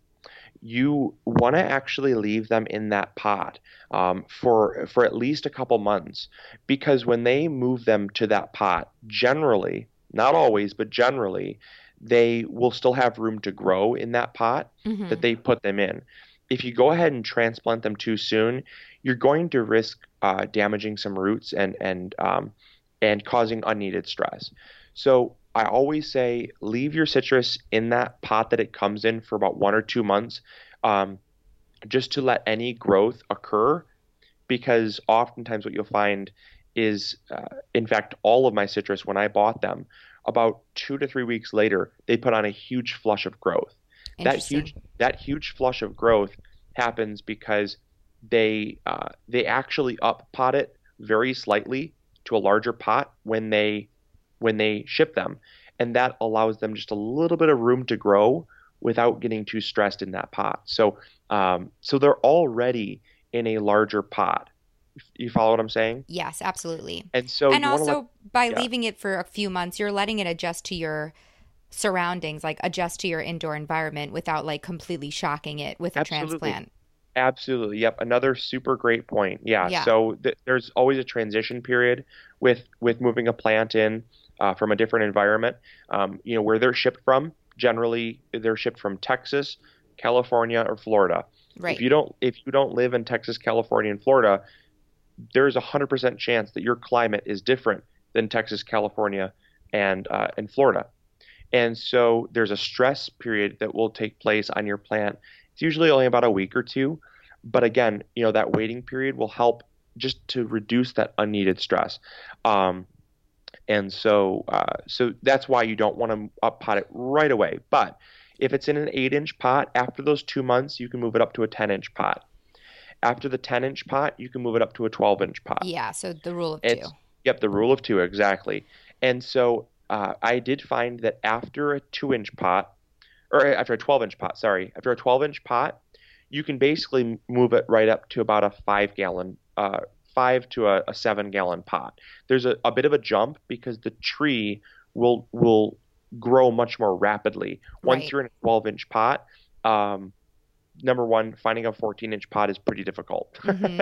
Speaker 3: you want to actually leave them in that pot um, for for at least a couple months, because when they move them to that pot, generally, not always, but generally, they will still have room to grow in that pot that
Speaker 2: Mm-hmm.
Speaker 3: they put them in. If you go ahead and transplant them too soon, you're going to risk uh, damaging some roots and and um, and causing unneeded stress. So I always say leave your citrus in that pot that it comes in for about one or two months, um, just to let any growth occur. Because oftentimes what you'll find is, uh, in fact, all of my citrus when I bought them, about two to three weeks later, they put on a huge flush of growth. That
Speaker 2: Interesting.
Speaker 3: huge that huge flush of growth happens because they uh, they actually up pot it very slightly to a larger pot when they when they ship them, and that allows them just a little bit of room to grow without getting too stressed in that pot. So um, so they're already in a larger pot. You follow what I'm saying?
Speaker 2: Yes, absolutely.
Speaker 3: And so
Speaker 2: And
Speaker 3: you want to let
Speaker 2: also by
Speaker 3: yeah,
Speaker 2: leaving it for a few months, you're letting it adjust to your surroundings, like adjust to your indoor environment without like completely shocking it with a
Speaker 3: absolutely.
Speaker 2: transplant.
Speaker 3: Absolutely. Yep. Another super great point. Yeah.
Speaker 2: Yeah.
Speaker 3: So th there's always a transition period with with moving a plant in uh, from a different environment. Um, you know, where they're shipped from. Generally, they're shipped from Texas, California, or Florida. If
Speaker 2: Right.
Speaker 3: you don't if you don't live in Texas, California, and Florida, there's a hundred percent chance that your climate is different than Texas, California, and uh, and Florida. And so there's a stress period that will take place on your plant. It's usually only about a week or two. But again, you know, that waiting period will help just to reduce that unneeded stress. Um, and so, uh, so that's why you don't want to up pot it right away. But if it's in an eight inch pot, after those two months, you can move it up to a ten inch pot. After the ten inch pot, you can move it up to a twelve inch pot.
Speaker 2: Yeah, so the rule of two.
Speaker 3: It's, yep, the rule of two, exactly. And so uh, I did find that after a two inch pot, or after a twelve inch pot, sorry, after a twelve inch pot, you can basically move it right up to about a five gallon, uh, five to a, a seven gallon pot. There's a, a bit of a jump because the tree will will grow much more rapidly. Once
Speaker 2: Right.
Speaker 3: you're in a twelve inch pot, um, number one, finding a fourteen inch pot is pretty difficult.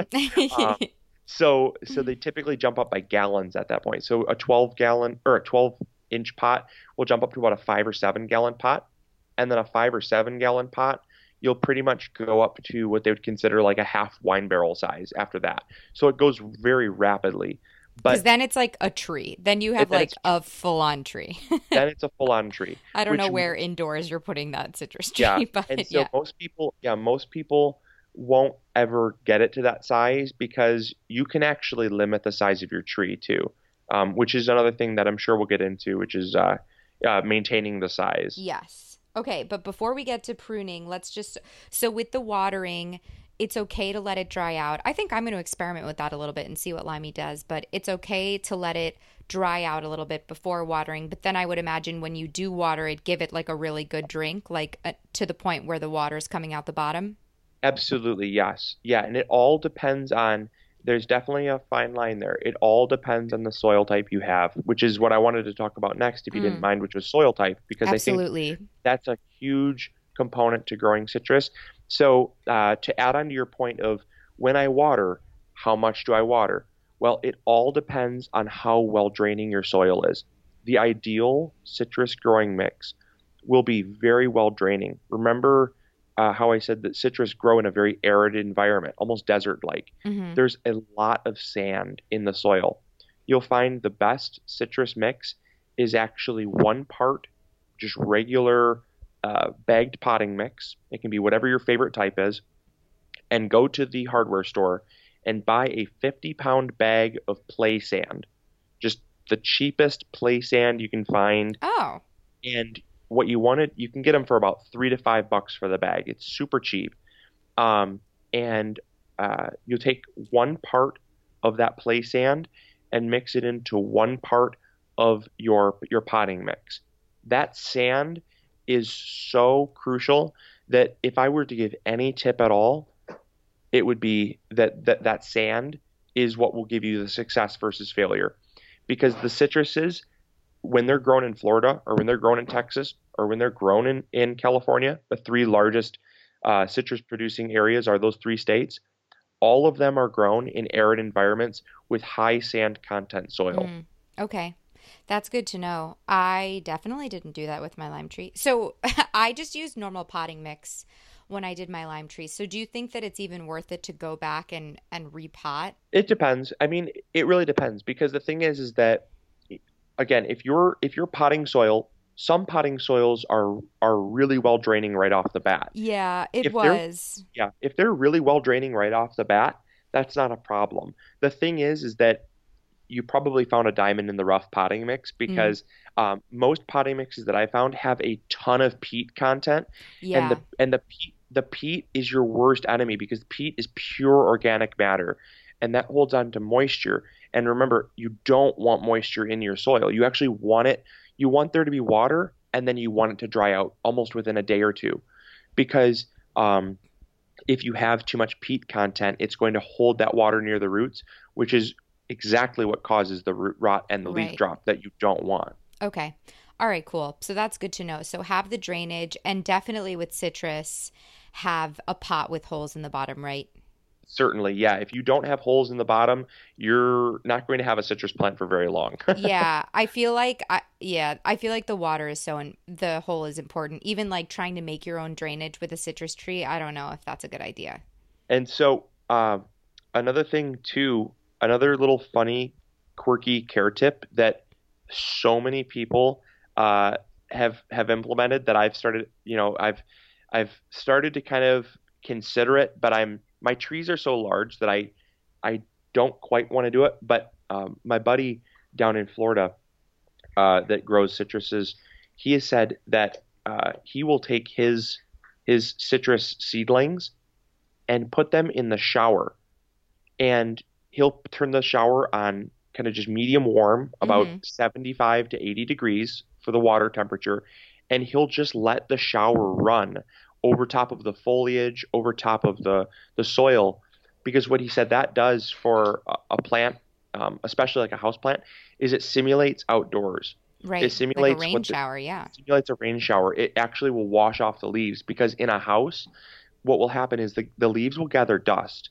Speaker 3: Um,
Speaker 2: Mm-hmm.
Speaker 3: so so they typically jump up by gallons at that point. So a twelve gallon or a twelve inch pot will jump up to about a five or seven gallon pot, and then a five or seven gallon pot, you'll pretty much go up to what they would consider like a half wine barrel size after that. So it goes very rapidly.
Speaker 2: Because
Speaker 3: But
Speaker 2: then it's like a tree. Then you have
Speaker 3: it, then
Speaker 2: like
Speaker 3: it's
Speaker 2: a full-on tree.
Speaker 3: then it's a full-on tree,
Speaker 2: I don't know
Speaker 3: which
Speaker 2: where indoors you're putting that citrus
Speaker 3: yeah.
Speaker 2: tree,
Speaker 3: And
Speaker 2: but
Speaker 3: so
Speaker 2: yeah.
Speaker 3: most people, yeah, most people won't ever get it to that size because you can actually limit the size of your tree too, um, which is another thing that I'm sure we'll get into, which is uh, uh, maintaining the size.
Speaker 2: Yes. Okay, but before we get to pruning, let's just so with the watering, it's okay to let it dry out. I think I'm going to experiment with that a little bit and see what Limey does, but it's okay to let it dry out a little bit before watering. But then I would imagine when you do water it, give it like a really good drink, like uh, to the point where the water is coming out the bottom.
Speaker 3: Absolutely, yes. Yeah, and it all depends on, there's definitely a fine line there. It all depends on the soil type you have, which is what I wanted to talk about next, if you didn't
Speaker 2: Mm,
Speaker 3: mind, which was soil type, because I think
Speaker 2: absolutely.
Speaker 3: that's a huge component to growing citrus. So, uh, to add on to your point of when I water, how much do I water? Well, it all depends on how well draining your soil is. The ideal citrus growing mix will be very well draining. Remember uh, how I said that citrus grow in a very arid environment, almost desert-like.
Speaker 2: Hmm.
Speaker 3: There's a lot of sand in the soil. You'll find the best citrus mix is actually one part just regular uh, bagged potting mix. It can be whatever your favorite type is, and go to the hardware store and buy a fifty pound bag of play sand, just the cheapest play sand you can find.
Speaker 2: Oh,
Speaker 3: And what you wanted, you can get them for about three to five bucks for the bag. It's super cheap. Um, and uh, you'll take one part of that play sand and mix it into one part of your your potting mix. That sand is so crucial that if I were to give any tip at all, it would be that that, that sand is what will give you the success versus failure. Because the citruses, when they're grown in Florida or when they're grown in Texas or when they're grown in, in California, the three largest uh, citrus producing areas are those three states. All of them are grown in arid environments with high sand content soil.
Speaker 1: Mm, okay. That's good to know. I definitely didn't do that with my lime tree. So I just used normal potting mix when I did my lime tree. So do you think that it's even worth it to go back and, and repot?
Speaker 3: It depends. I mean, it really depends because the thing is, is that again, if you're if you're potting soil, some potting soils are are really well draining right off the bat.
Speaker 1: Yeah, it
Speaker 3: If they're
Speaker 1: was.
Speaker 3: yeah, if they're really well draining right off the bat, that's not a problem. The thing is, is that you probably found a diamond in the rough potting mix
Speaker 1: Mm,
Speaker 3: because um, most potting mixes that I found have a ton of peat content, and the
Speaker 1: yeah,
Speaker 3: and the peat the peat is your worst enemy because peat is pure organic matter, and that holds on to moisture. And remember, you don't want moisture in your soil. You actually want it. You want there to be water, and then you want it to dry out almost within a day or two, because um, if you have too much peat content, it's going to hold that water near the roots, which is exactly what causes the root rot and the leaf
Speaker 1: right.
Speaker 3: drop that you don't want.
Speaker 1: Okay. All right, cool. So that's good to know. So have the drainage and definitely with citrus, have a pot with holes in the bottom, right?
Speaker 3: Certainly, yeah. If you don't have holes in the bottom, you're not going to have a citrus plant for very long.
Speaker 1: Yeah, I feel like I yeah, I feel like the water is so in, the hole is important. Even like trying to make your own drainage with a citrus tree, I don't know if that's a good idea.
Speaker 3: And so, um, another thing too, another little funny, quirky care tip that so many people uh, have have implemented that I've started, you know, I've I've started to kind of consider it, but I'm my trees are so large that I I don't quite want to do it. But um, my buddy down in Florida uh, that grows citruses, he has said that uh, he will take his his citrus seedlings and put them in the shower, and he'll turn the shower on kind of just medium warm, about
Speaker 1: Mm-hmm.
Speaker 3: seventy-five to eighty degrees for the water temperature, and he'll just let the shower run over top of the foliage, over top of the the soil, because what he said that does for a, a plant, um, especially like a house plant, is it simulates outdoors. It
Speaker 1: Right. Like a
Speaker 3: simulates
Speaker 1: rain
Speaker 3: what the,
Speaker 1: shower, yeah.
Speaker 3: simulates a rain shower. It actually will wash off the leaves because in a house, what will happen is the, the leaves will gather dust.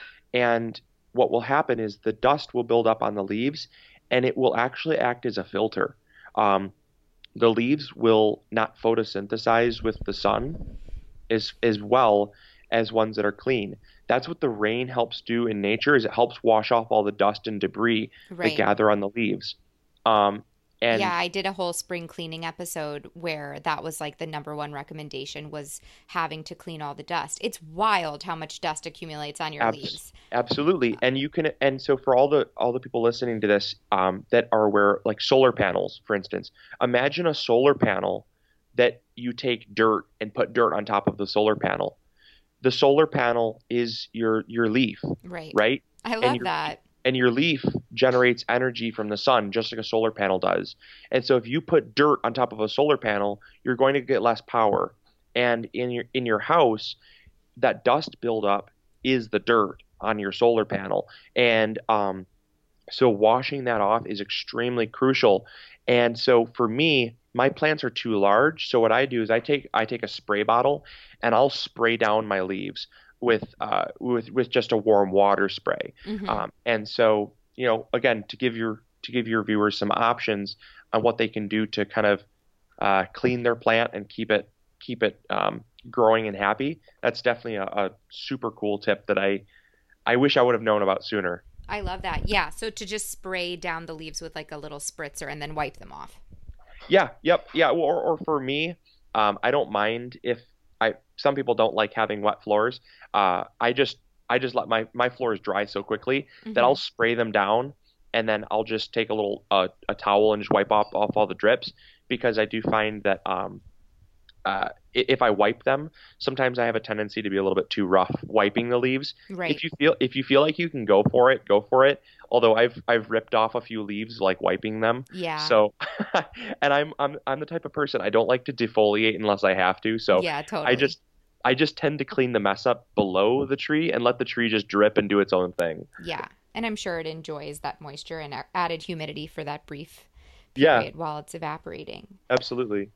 Speaker 3: And what will happen is the dust will build up on the leaves and it will actually act as a filter. Um, the leaves will not photosynthesize with the sun as, as well as ones that are clean. That's what the rain helps do in nature is it helps wash off all the dust and debris that
Speaker 1: Right.
Speaker 3: gather on the leaves. Um,
Speaker 1: Yeah,
Speaker 3: and
Speaker 1: I did a whole spring cleaning episode where that was like the number one recommendation was having to clean all the dust. It's wild how much dust accumulates on your
Speaker 3: Abs-
Speaker 1: leaves.
Speaker 3: absolutely. And you can, and so for all the all the people listening to this um, that are aware, like solar panels, for instance, imagine a solar panel that you take dirt and put dirt on top of the solar panel. The solar panel is your your leaf,
Speaker 1: Right.
Speaker 3: right?
Speaker 1: I
Speaker 3: And
Speaker 1: love
Speaker 3: your
Speaker 1: that.
Speaker 3: and your leaf generates energy from the sun, just like a solar panel does. And so if you put dirt on top of a solar panel, you're going to get less power. And in your in your house, that dust buildup is the dirt on your solar panel. And um, so washing that off is extremely crucial. And so for me, my plants are too large. So what I do is I take I take a spray bottle and I'll spray down my leaves with uh, with with just a warm water spray.
Speaker 1: Hmm.
Speaker 3: Um, and so you know, again, to give your to give your viewers some options on what they can do to kind of uh, clean their plant and keep it keep it um, growing and happy. That's definitely a, a super cool tip that I I wish I would have known about sooner.
Speaker 1: I love that. Yeah. So to just spray down the leaves with like a little spritzer and then wipe them off.
Speaker 3: Yeah, yep, yeah. Or, or for me, um, I don't mind if I. Some people don't like having wet floors. Uh, I just I just let my my floors dry so quickly that
Speaker 1: Hmm.
Speaker 3: I'll spray them down, and then I'll just take a little uh, a towel and just wipe off off all the drips because I do find that um, uh, i- if I wipe them, sometimes I have a tendency to be a little bit too rough wiping the leaves. If
Speaker 1: Right.
Speaker 3: you feel if you feel like you can go for it, go for it. Although I've I've ripped off a few leaves like wiping them.
Speaker 1: Yeah.
Speaker 3: So, and I'm I'm I'm the type of person I don't like to defoliate unless I have to. So
Speaker 1: Yeah,
Speaker 3: I
Speaker 1: totally.
Speaker 3: just I just tend to clean the mess up below the tree and let the tree just drip and do its own thing.
Speaker 1: Yeah. And I'm sure it enjoys that moisture and added humidity for that brief
Speaker 3: Yeah,
Speaker 1: period while it's evaporating.
Speaker 3: absolutely.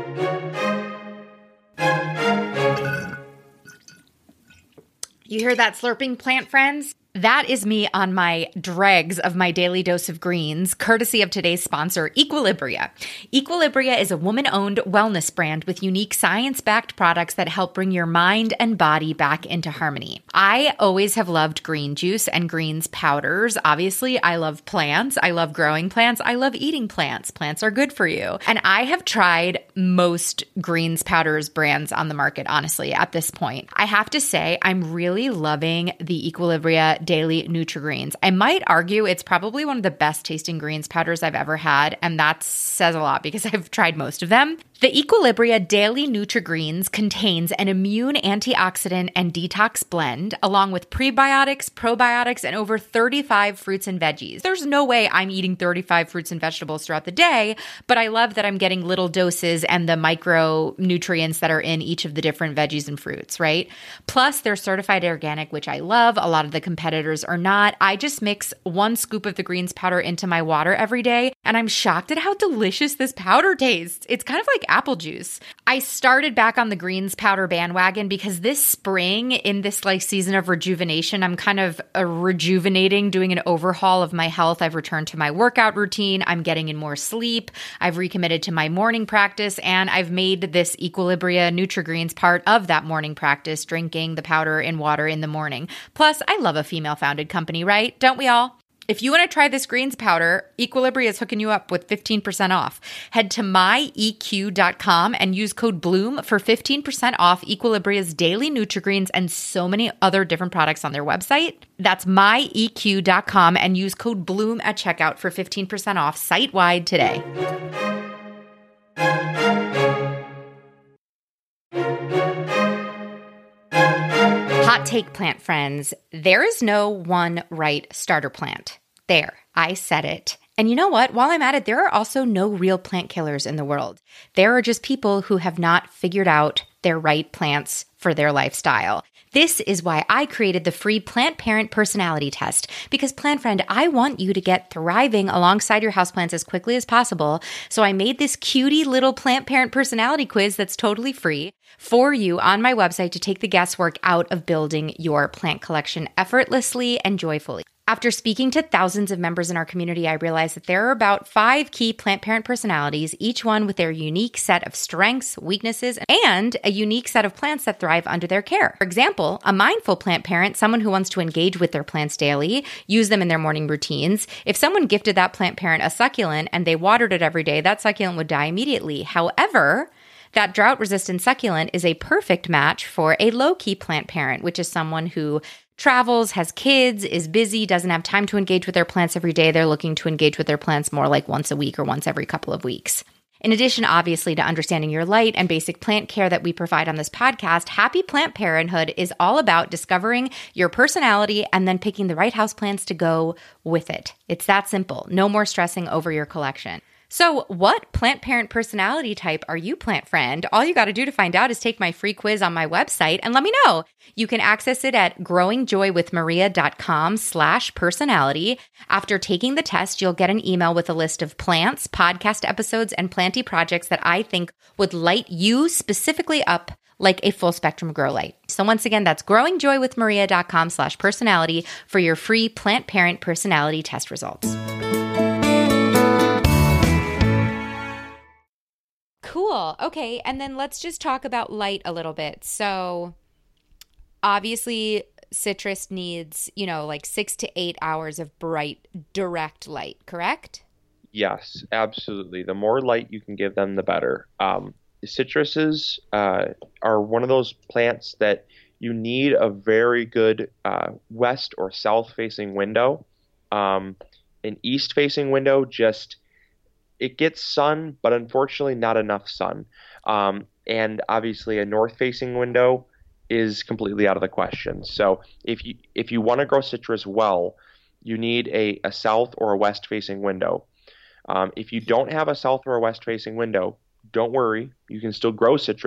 Speaker 1: You hear that slurping, plant friends? That is me on my dregs of my daily dose of greens, courtesy of today's sponsor, Equilibria. Equilibria is a woman-owned wellness brand with unique science-backed products that help bring your mind and body back into harmony. I always have loved green juice and greens powders. Obviously, I love plants. I love growing plants. I love eating plants. Plants are good for you. And I have tried most greens powders brands on the market, honestly, at this point. I have to say, I'm really loving the Equilibria Daily Nutri-Greens. I might argue it's probably one of the best tasting greens powders I've ever had, and that says a lot because I've tried most of them. The Equilibria Daily Nutri-Greens contains an immune antioxidant and detox blend, along with prebiotics, probiotics, and over thirty-five fruits and veggies. There's no way I'm eating thirty-five fruits and vegetables throughout the day, but I love that I'm getting little doses and the micronutrients that are in each of the different veggies and fruits, right? Plus, they're certified organic, which I love. A lot of the competitors are not. I just mix one scoop of the greens powder into my water every day, and I'm shocked at how delicious this powder tastes. It's kind of like apple juice. I started back on the greens powder bandwagon because this spring, in this like season of rejuvenation, I'm kind of uh, rejuvenating, doing an overhaul of my health. I've returned to my workout routine. I'm getting in more sleep. I've recommitted to my morning practice, and I've made this Equilibria Nutri-Greens part of that morning practice, drinking the powder in water in the morning. Plus, I love a female-founded company, right? Don't we all? If you want to try this greens powder, Equilibria is hooking you up with fifteen percent off. Head to my E Q dot com and use code BLOOM for fifteen percent off Equilibria's daily Nutri-Greens and so many other different products on their website. That's my E Q dot com and use code BLOOM at checkout for fifteen percent off site-wide today. Hot take, plant friends. There is no one right starter plant. There, I said it. And you know what? While I'm at it, there are also no real plant killers in the world. There are just people who have not figured out their right plants for their lifestyle. This is why I created the free Plant Parent Personality Test. Because, plant friend, I want you to get thriving alongside your houseplants as quickly as possible. So I made this cutie little Plant Parent Personality quiz that's totally free for you on my website to take the guesswork out of building your plant collection effortlessly and joyfully. After speaking to thousands of members in our community, I realized that there are about five key plant parent personalities, each one with their unique set of strengths, weaknesses, and a unique set of plants that thrive under their care. For example, a mindful plant parent, someone who wants to engage with their plants daily, use them in their morning routines. If someone gifted that plant parent a succulent and they watered it every day, that succulent would die immediately. However, that drought-resistant succulent is a perfect match for a low-key plant parent, which is someone who travels, has kids, is busy, doesn't have time to engage with their plants every day. They're looking to engage with their plants more like once a week or once every couple of weeks. In addition, obviously, to understanding your light and basic plant care that we provide on this podcast, Happy Plant Parenthood is all about discovering your personality and then picking the right houseplants to go with it. It's that simple. No more stressing over your collection. So what plant parent personality type are you, plant friend? All you got to do to find out is take my free quiz on my website and let me know. You can access it at growingjoywithmaria.com slash personality. After taking the test, you'll get an email with a list of plants, podcast episodes, and planty projects that I think would light you specifically up like a full spectrum grow light. So once again, that's growingjoywithmaria.com slash personality for your free plant parent personality test results. Cool. Okay. And then let's just talk about light a little bit. So obviously citrus needs, you know, like six to eight hours of bright, direct light, correct?
Speaker 3: Yes, absolutely. The more light you can give them, the better. Um, citruses uh, are one of those plants that you need a very good uh, west or south facing window. Um, an east facing window just it gets sun, but unfortunately not enough sun. Um, and obviously a north-facing window is completely out of the question. So if you if you want to grow citrus well, you need a, a south or a west-facing window. Um, if you don't have a south or a west-facing window, don't worry. You can still grow citrus,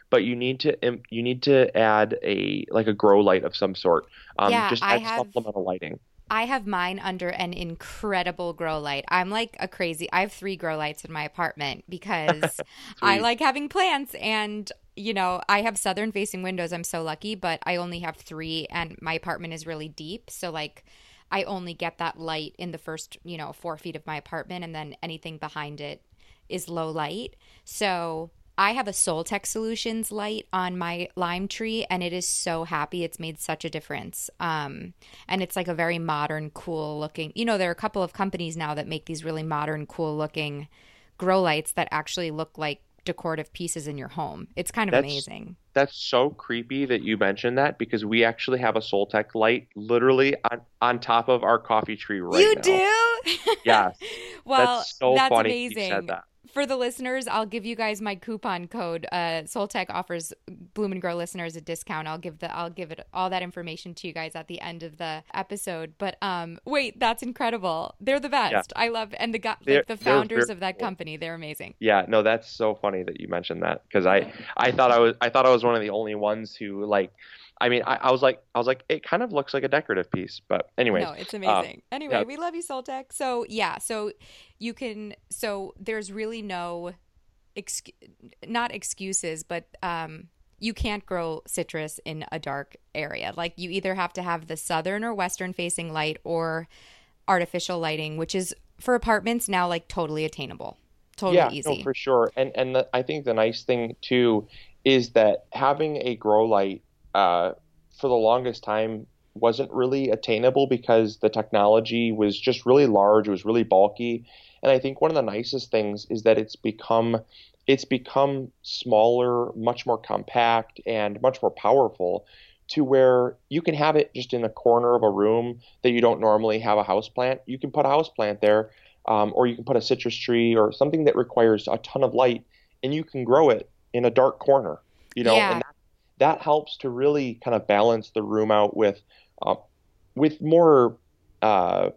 Speaker 3: but you need to im- you need to add a like a grow light of some sort. Um,
Speaker 2: Yeah,
Speaker 3: just
Speaker 2: I
Speaker 3: add
Speaker 2: have
Speaker 3: supplemental lighting.
Speaker 2: I have mine under an incredible grow light. I'm like a crazy. I have three grow lights in my apartment because I
Speaker 3: Sweet.
Speaker 2: like having plants and you know, I have southern facing windows. I'm so lucky, but I only have three and my apartment is really deep. So like I only get that light in the first, you know, four feet of my apartment and then anything behind it is low light. So I have a Soltech Solutions light on my lime tree, and it is so happy. It's made such a difference. Um, and it's like a very modern, cool looking. You know, there are a couple of companies now that make these really modern, cool looking grow lights that actually look like decorative pieces in your home. It's kind of
Speaker 3: That's
Speaker 2: amazing.
Speaker 3: that's so creepy that you mentioned that because we actually have a Soltech light literally on, on top of our coffee tree right
Speaker 2: You
Speaker 3: now.
Speaker 2: do?
Speaker 3: Yes.
Speaker 2: Well,
Speaker 3: That's so
Speaker 2: that's
Speaker 3: funny you said
Speaker 2: amazing.
Speaker 3: that.
Speaker 2: For the listeners, I'll give you guys my coupon code. Uh, Soltech offers Bloom and Grow listeners a discount. I'll give the I'll give it all that information to you guys at the end of the episode. But um, wait, that's incredible. They're the
Speaker 3: Yeah.
Speaker 2: best. I love and the guy
Speaker 3: They're
Speaker 2: like the
Speaker 3: they're very
Speaker 2: founders of that
Speaker 3: cool.
Speaker 2: company. They're amazing.
Speaker 3: Yeah, no, that's so funny that you mentioned that because I I thought I was I thought I was one of the only ones who like I mean I, I was like I was like it kind of looks like a decorative piece, but anyways,
Speaker 2: No, it's
Speaker 3: um
Speaker 2: amazing. Anyway,
Speaker 3: yeah,
Speaker 2: we love you, Soltech. So yeah, so you can so there's really no ex- not excuses, but um, you can't grow citrus in a dark area. Like you either have to have the southern or western facing light or artificial lighting, which is for apartments now like totally attainable, totally
Speaker 3: yeah, no,
Speaker 2: easy.
Speaker 3: for sure. And and the, I think the nice thing too is that having a grow light uh for the longest time wasn't really attainable because the technology was just really large, it was really bulky. And I think one of the nicest things is that it's become it's become smaller, much more compact and much more powerful to where you can have it just in a corner of a room that you don't normally have a house plant. You can put a house plant there, um, or you can put a citrus tree or something that requires a ton of light, and you can grow it in a dark corner, you know, and
Speaker 2: Yeah,
Speaker 3: that, that helps to really kind of balance the room out with uh, with more uh,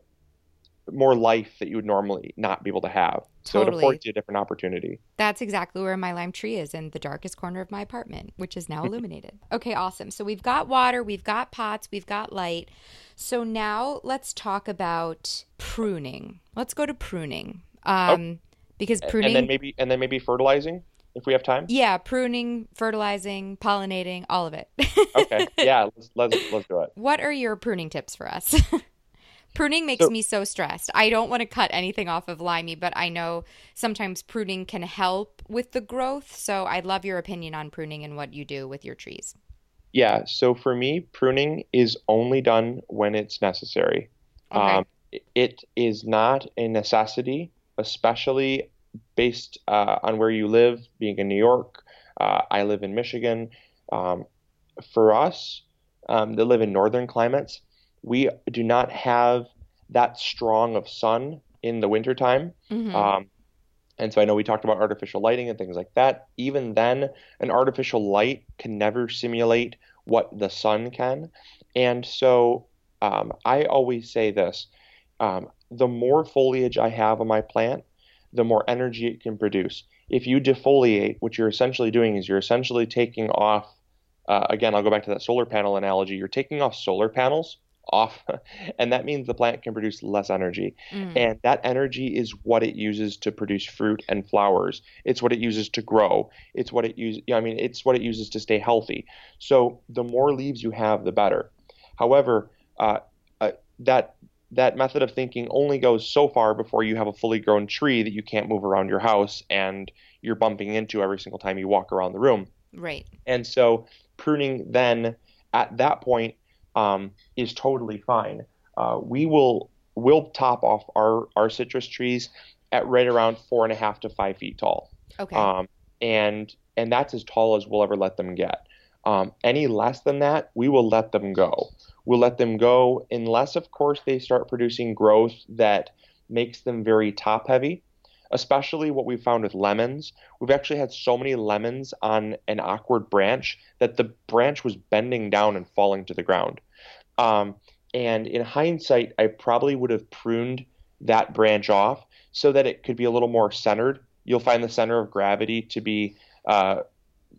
Speaker 3: more life that you would normally not be able to have. So it affords
Speaker 2: totally.
Speaker 3: you a different opportunity.
Speaker 2: That's exactly where my lime tree is in the darkest corner of my apartment, which is now illuminated. Okay, awesome. So we've got water, we've got pots, we've got light. So now let's talk about pruning. Let's go to pruning.
Speaker 3: Oh,
Speaker 2: Um, because
Speaker 3: and then
Speaker 2: pruning,
Speaker 3: maybe and then maybe fertilizing if we have time.
Speaker 2: yeah, pruning, fertilizing, pollinating, all of it.
Speaker 3: Okay, yeah, let's let's let's do it.
Speaker 2: What are your pruning tips for us? Pruning makes
Speaker 3: So
Speaker 2: me so stressed. I don't want to cut anything off of Limey, but I know sometimes pruning can help with the growth. So I'd love your opinion on pruning and what you do with your trees.
Speaker 3: yeah, so for me, pruning is only done when it's necessary.
Speaker 2: Okay.
Speaker 3: Um, it is not a necessity, especially based uh, on where you live. Being in New York, uh, I live in Michigan. Um, for us um, that live in northern climates, we do not have that strong of sun in the wintertime.
Speaker 2: Mm-hmm.
Speaker 3: Um, and so I know we talked about artificial lighting and things like that. Even then, an artificial light can never simulate what the sun can. And so um, I always say this, um, the more foliage I have on my plant, the more energy it can produce. If you defoliate, what you're essentially doing is you're essentially taking off, uh, again, I'll go back to that solar panel analogy. You're taking off solar panels off, and that means the plant can produce less energy.
Speaker 2: Mm.
Speaker 3: And that energy is what it uses to produce fruit and flowers. It's what it uses to grow. It's what it uses, I mean, it's what it uses to stay healthy. So the more leaves you have, the better. However, uh, uh, that that method of thinking only goes so far before you have a fully grown tree that you can't move around your house and you're bumping into every single time you walk around the room.
Speaker 2: Right.
Speaker 3: And so pruning then at that point um, is totally fine. Uh, we will will top off our our citrus trees at right around four and a half to five feet tall,
Speaker 2: Okay.
Speaker 3: um, and and that's as tall as we'll ever let them get. Um, any less than that, we will let them go. We'll let them go unless, of course, they start producing growth that makes them very top heavy. Especially what we've found with lemons. We've actually had so many lemons on an awkward branch that the branch was bending down and falling to the ground. Um, and in hindsight, I probably would have pruned that branch off so that it could be a little more centered. You'll find the center of gravity to be uh,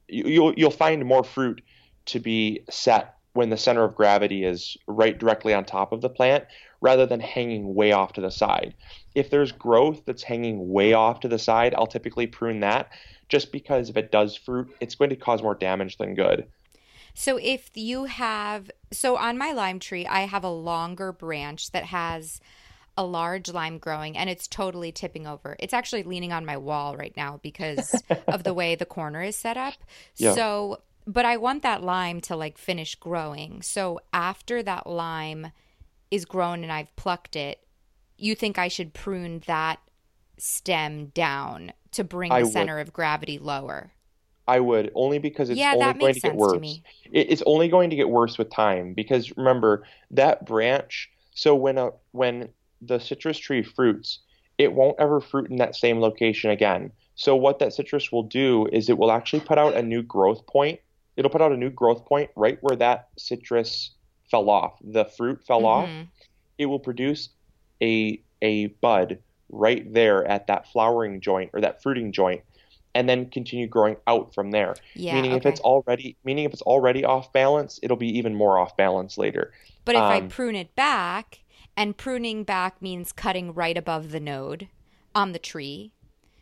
Speaker 3: you- you'll you'll find more fruit to be set when the center of gravity is right directly on top of the plant rather than hanging way off to the side. If there's growth that's hanging way off to the side, I'll typically prune that just because if it does fruit, it's going to cause more damage than good.
Speaker 1: So if you have, so on my lime tree, I have a longer branch that has a large lime growing and it's totally tipping over. It's actually leaning on my wall right now because of the way the corner is set up.
Speaker 3: Yeah.
Speaker 1: So, but I want that lime to like finish growing. So after that lime is grown and I've plucked it, you think I should prune that stem down to bring
Speaker 3: I
Speaker 1: the
Speaker 3: would.
Speaker 1: center of gravity lower?
Speaker 3: I would, only because it's
Speaker 1: Yeah,
Speaker 3: only
Speaker 1: that
Speaker 3: going
Speaker 1: makes
Speaker 3: to get
Speaker 1: sense to
Speaker 3: worse.
Speaker 1: me.
Speaker 3: It, it's only going to get worse with time because remember that branch. So when a when the citrus tree fruits, it won't ever fruit in that same location again. So what that citrus will do is it will actually put out a new growth point. It'll put out a new growth point right where that citrus fell off. The fruit fell off.
Speaker 1: Mm-hmm.
Speaker 3: It will produce a a bud right there at that flowering joint or that fruiting joint and then continue growing out from there.
Speaker 1: Yeah,
Speaker 3: Meaning if
Speaker 1: okay.
Speaker 3: it's already meaning if it's already off balance, it'll be even more off balance later.
Speaker 1: But if I
Speaker 3: Um,
Speaker 1: prune it back, and pruning back means cutting right above the node on the tree,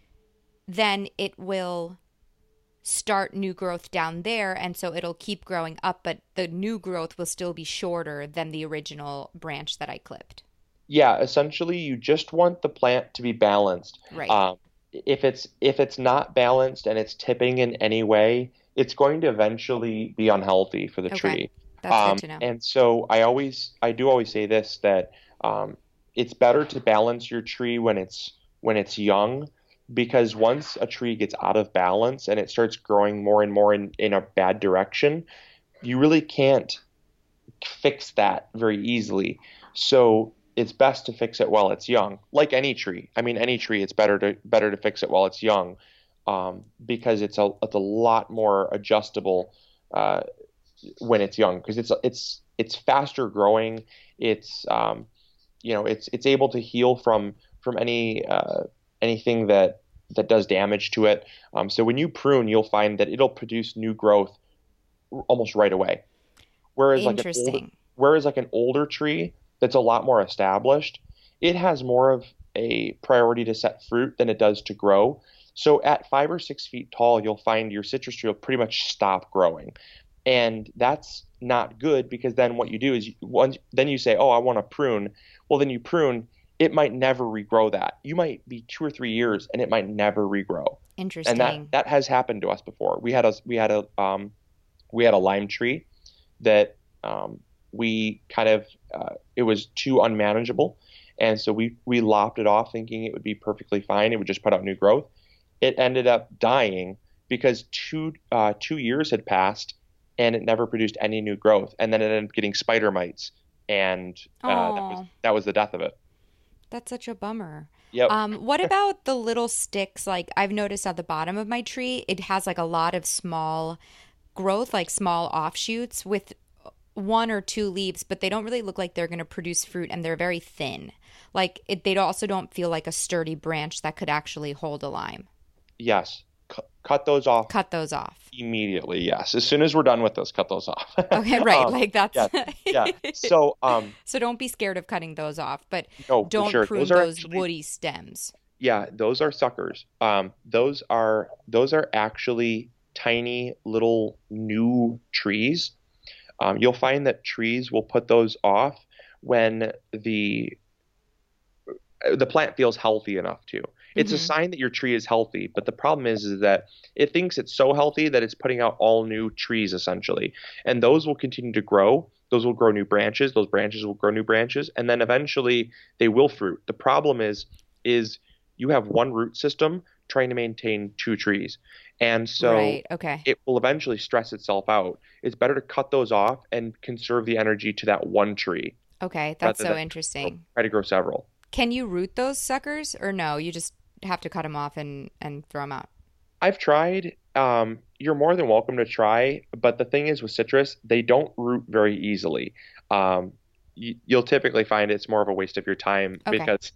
Speaker 1: then it will start new growth down there, and so it'll keep growing up, but the new growth will still be shorter than the original branch that I clipped.
Speaker 3: yeah, essentially you just want the plant to be balanced.
Speaker 1: Right.
Speaker 3: Um, if it's if it's not balanced and it's tipping in any way, it's going to eventually be unhealthy for the
Speaker 1: Okay.
Speaker 3: tree.
Speaker 1: That's
Speaker 3: Um,
Speaker 1: good to know.
Speaker 3: and so I always I do always say this that um, it's better to balance your tree when it's when it's young because once a tree gets out of balance and it starts growing more and more in, in a bad direction, you really can't fix that very easily. So it's best to fix it while it's young, like any tree. I mean, any tree, it's better to better to fix it while it's young, um, because it's a it's a lot more adjustable uh, when it's young, because it's it's it's faster growing. It's um, you know it's it's able to heal from from any uh, anything that that does damage to it. Um, so when you prune, you'll find that it'll produce new growth almost right away. Whereas like an older,
Speaker 1: Interesting.
Speaker 3: whereas like an older tree that's a lot more established, it has more of a priority to set fruit than it does to grow. So at five or six feet tall, you'll find your citrus tree will pretty much stop growing. And that's not good because then what you do is you, once then you say, "Oh, I want to prune." Well, then you prune. It might never regrow that. You might be two or three years and it might never regrow.
Speaker 1: Interesting.
Speaker 3: And that that has happened to us before. We had a we had a um we had a lime tree that um we kind of uh, it was too unmanageable, and so we we lopped it off thinking it would be perfectly fine. It would just put out new growth. It ended up dying because two uh, two years had passed and it never produced any new growth, and then it ended up getting spider mites, and uh, that was
Speaker 1: Aw.
Speaker 3: that was the death of it.
Speaker 1: That's such a bummer.
Speaker 3: Yep.
Speaker 1: Um, what about the little sticks? Like I've noticed at the bottom of my tree, it has like a lot of small growth, like small offshoots with one or two leaves, but they don't really look like they're going to produce fruit and they're very thin. Like it, they also don't feel like a sturdy branch that could actually hold a lime.
Speaker 3: Yes. C- cut those off
Speaker 1: Cut those off.
Speaker 3: immediately. Yes. As soon as we're done with this, cut those off.
Speaker 1: Okay, right.
Speaker 3: Um,
Speaker 1: Like that's
Speaker 3: yeah. Yeah. So um
Speaker 1: So don't be scared of cutting those off, but
Speaker 3: no, for
Speaker 1: don't
Speaker 3: sure.
Speaker 1: prune
Speaker 3: Those are
Speaker 1: those
Speaker 3: actually
Speaker 1: woody stems.
Speaker 3: Yeah, those are suckers. Um, those are those are actually tiny little new trees. Um, you'll find that trees will put those off when the the plant feels healthy enough to. It's a
Speaker 1: Mhm.
Speaker 3: sign that your tree is healthy, but the problem is, is that it thinks it's so healthy that it's putting out all new trees essentially. And those will continue to grow. Those will grow new branches. Those branches will grow new branches, and then eventually they will fruit. The problem is is you have one root system trying to maintain two trees. And so
Speaker 1: Right. Okay.
Speaker 3: it will eventually stress itself out. It's better to cut those off and conserve the energy to that one tree
Speaker 1: Okay. That's
Speaker 3: rather
Speaker 1: so
Speaker 3: than
Speaker 1: interesting.
Speaker 3: try to grow several.
Speaker 1: Can you root those suckers or no? You just have to cut them off and and throw them out.
Speaker 3: I've tried. Um, you're more than welcome to try, but the thing is with citrus, they don't root very easily. Um, you, you'll typically find it's more of a waste of your time
Speaker 2: Okay.
Speaker 3: because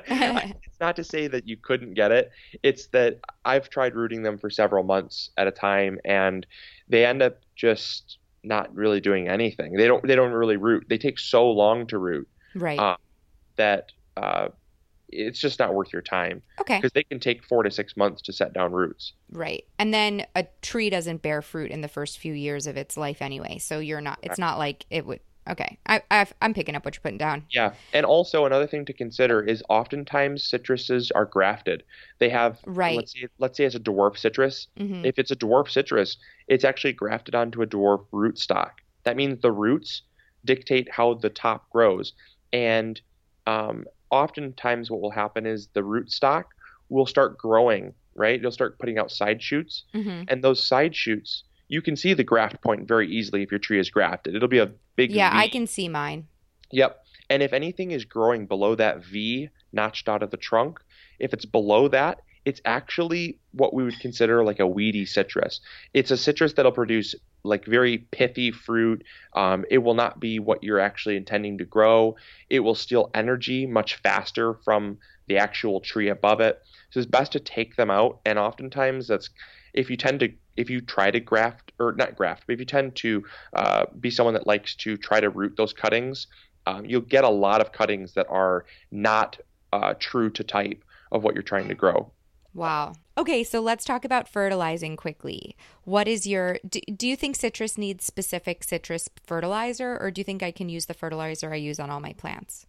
Speaker 3: it's not to say that you couldn't get it. It's that I've tried rooting them for several months at a time, and they end up just not really doing anything. They don't they don't really root. They take so long to root
Speaker 2: Right.
Speaker 3: uh, that uh, it's just not worth your time
Speaker 2: Okay.
Speaker 3: because they can take four to six months to set down roots.
Speaker 2: Right. And then a tree doesn't bear fruit in the first few years of its life anyway. So you're not, it's not like it would. Okay. I, I've, I'm picking up what you're putting down.
Speaker 3: Yeah. And also another thing to consider is oftentimes citruses are grafted. They have,
Speaker 2: Right.
Speaker 3: let's say, let's say it's a dwarf citrus.
Speaker 2: Hmm.
Speaker 3: If it's a dwarf citrus, it's actually grafted onto a dwarf rootstock. That means the roots dictate how the top grows. And um, oftentimes what will happen is the rootstock will start growing, right? You'll start putting out side shoots.
Speaker 2: Hmm.
Speaker 3: And those side shoots, you can see the graft point very easily if your tree is grafted. It'll be a big
Speaker 2: Yeah,
Speaker 3: V.
Speaker 2: I can see mine.
Speaker 3: Yep. And if anything is growing below that V notched out of the trunk, if it's below that, it's actually what we would consider like a weedy citrus. It's a citrus that'll produce like very pithy fruit. Um, it will not be what you're actually intending to grow. It will steal energy much faster from the actual tree above it. So it's best to take them out. And oftentimes that's if you tend to if you try to graft or not graft, but if you tend to uh, be someone that likes to try to root those cuttings, um, you'll get a lot of cuttings that are not uh, true to type of what you're trying to grow.
Speaker 2: Wow. Okay, so let's talk about fertilizing quickly. What is your, do, do you think citrus needs specific citrus fertilizer, or do you think I can use the fertilizer I use on all my plants?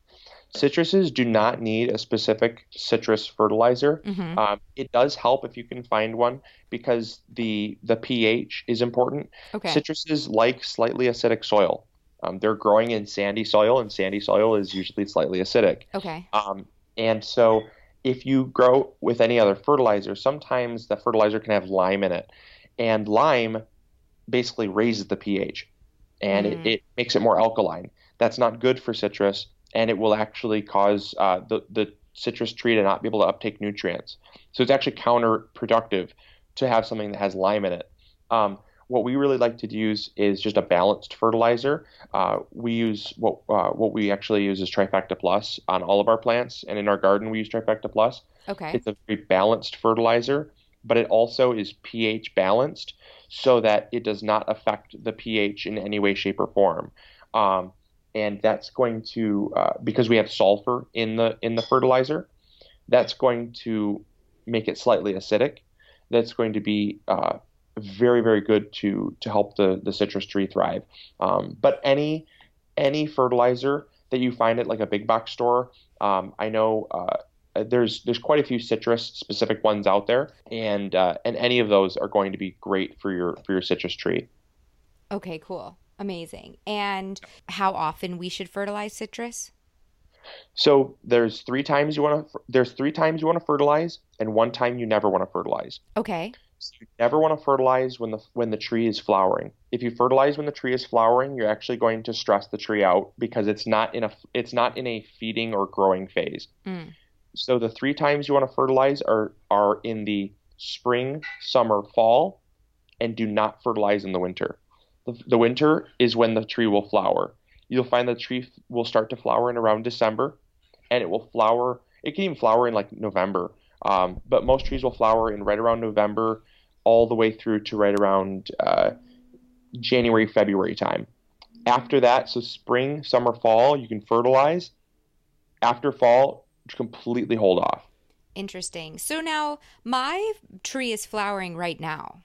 Speaker 3: Citruses do not need a specific citrus fertilizer.
Speaker 2: Mm-hmm.
Speaker 3: Um, it does help if you can find one because the the pH is important.
Speaker 2: Okay.
Speaker 3: Citruses like slightly acidic soil. Um, they're growing in sandy soil, and sandy soil is usually slightly acidic.
Speaker 2: Okay.
Speaker 3: Um, and so if you grow with any other fertilizer, sometimes the fertilizer can have lime in it. And lime basically raises the pH, and
Speaker 2: Mm.
Speaker 3: it, it makes it more alkaline. That's not good for citrus, and it will actually cause uh, the, the citrus tree to not be able to uptake nutrients. So it's actually counterproductive to have something that has lime in it. Um, what we really like to use is just a balanced fertilizer. Uh, we use what uh, what we actually use is Trifecta Plus on all of our plants, and in our garden we use Trifecta Plus.
Speaker 2: Okay.
Speaker 3: It's a very balanced fertilizer, but it also is pH balanced so that it does not affect the pH in any way, shape, or form. Um, and that's going to uh, because we have sulfur in the in the fertilizer, that's going to make it slightly acidic. That's going to be uh, very, very good to to help the the citrus tree thrive. Um, but any any fertilizer that you find at like a big box store, um, I know uh, there's there's quite a few citrus specific ones out there, and uh, and any of those are going to be great for your for your citrus tree.
Speaker 2: Okay, cool. Amazing. And how often we should fertilize citrus?
Speaker 3: So there's three times you want to there's three times you want to fertilize, and one time you never want to fertilize.
Speaker 2: Okay.
Speaker 3: So you never want to fertilize when the when the tree is flowering. If you fertilize when the tree is flowering, you're actually going to stress the tree out because it's not in a it's not in a feeding or growing phase.
Speaker 2: Mm.
Speaker 3: So the three times you want to fertilize are are in the spring, summer, fall, and do not fertilize in the winter. The, the winter is when the tree will flower. You'll find the tree will start to flower in around December, and it will flower. It can even flower in like November, um, but most trees will flower in right around November, all the way through to right around uh, January, February time. After that, so spring, summer, fall, you can fertilize. After fall, completely hold off.
Speaker 2: Interesting. So now my tree is flowering right now.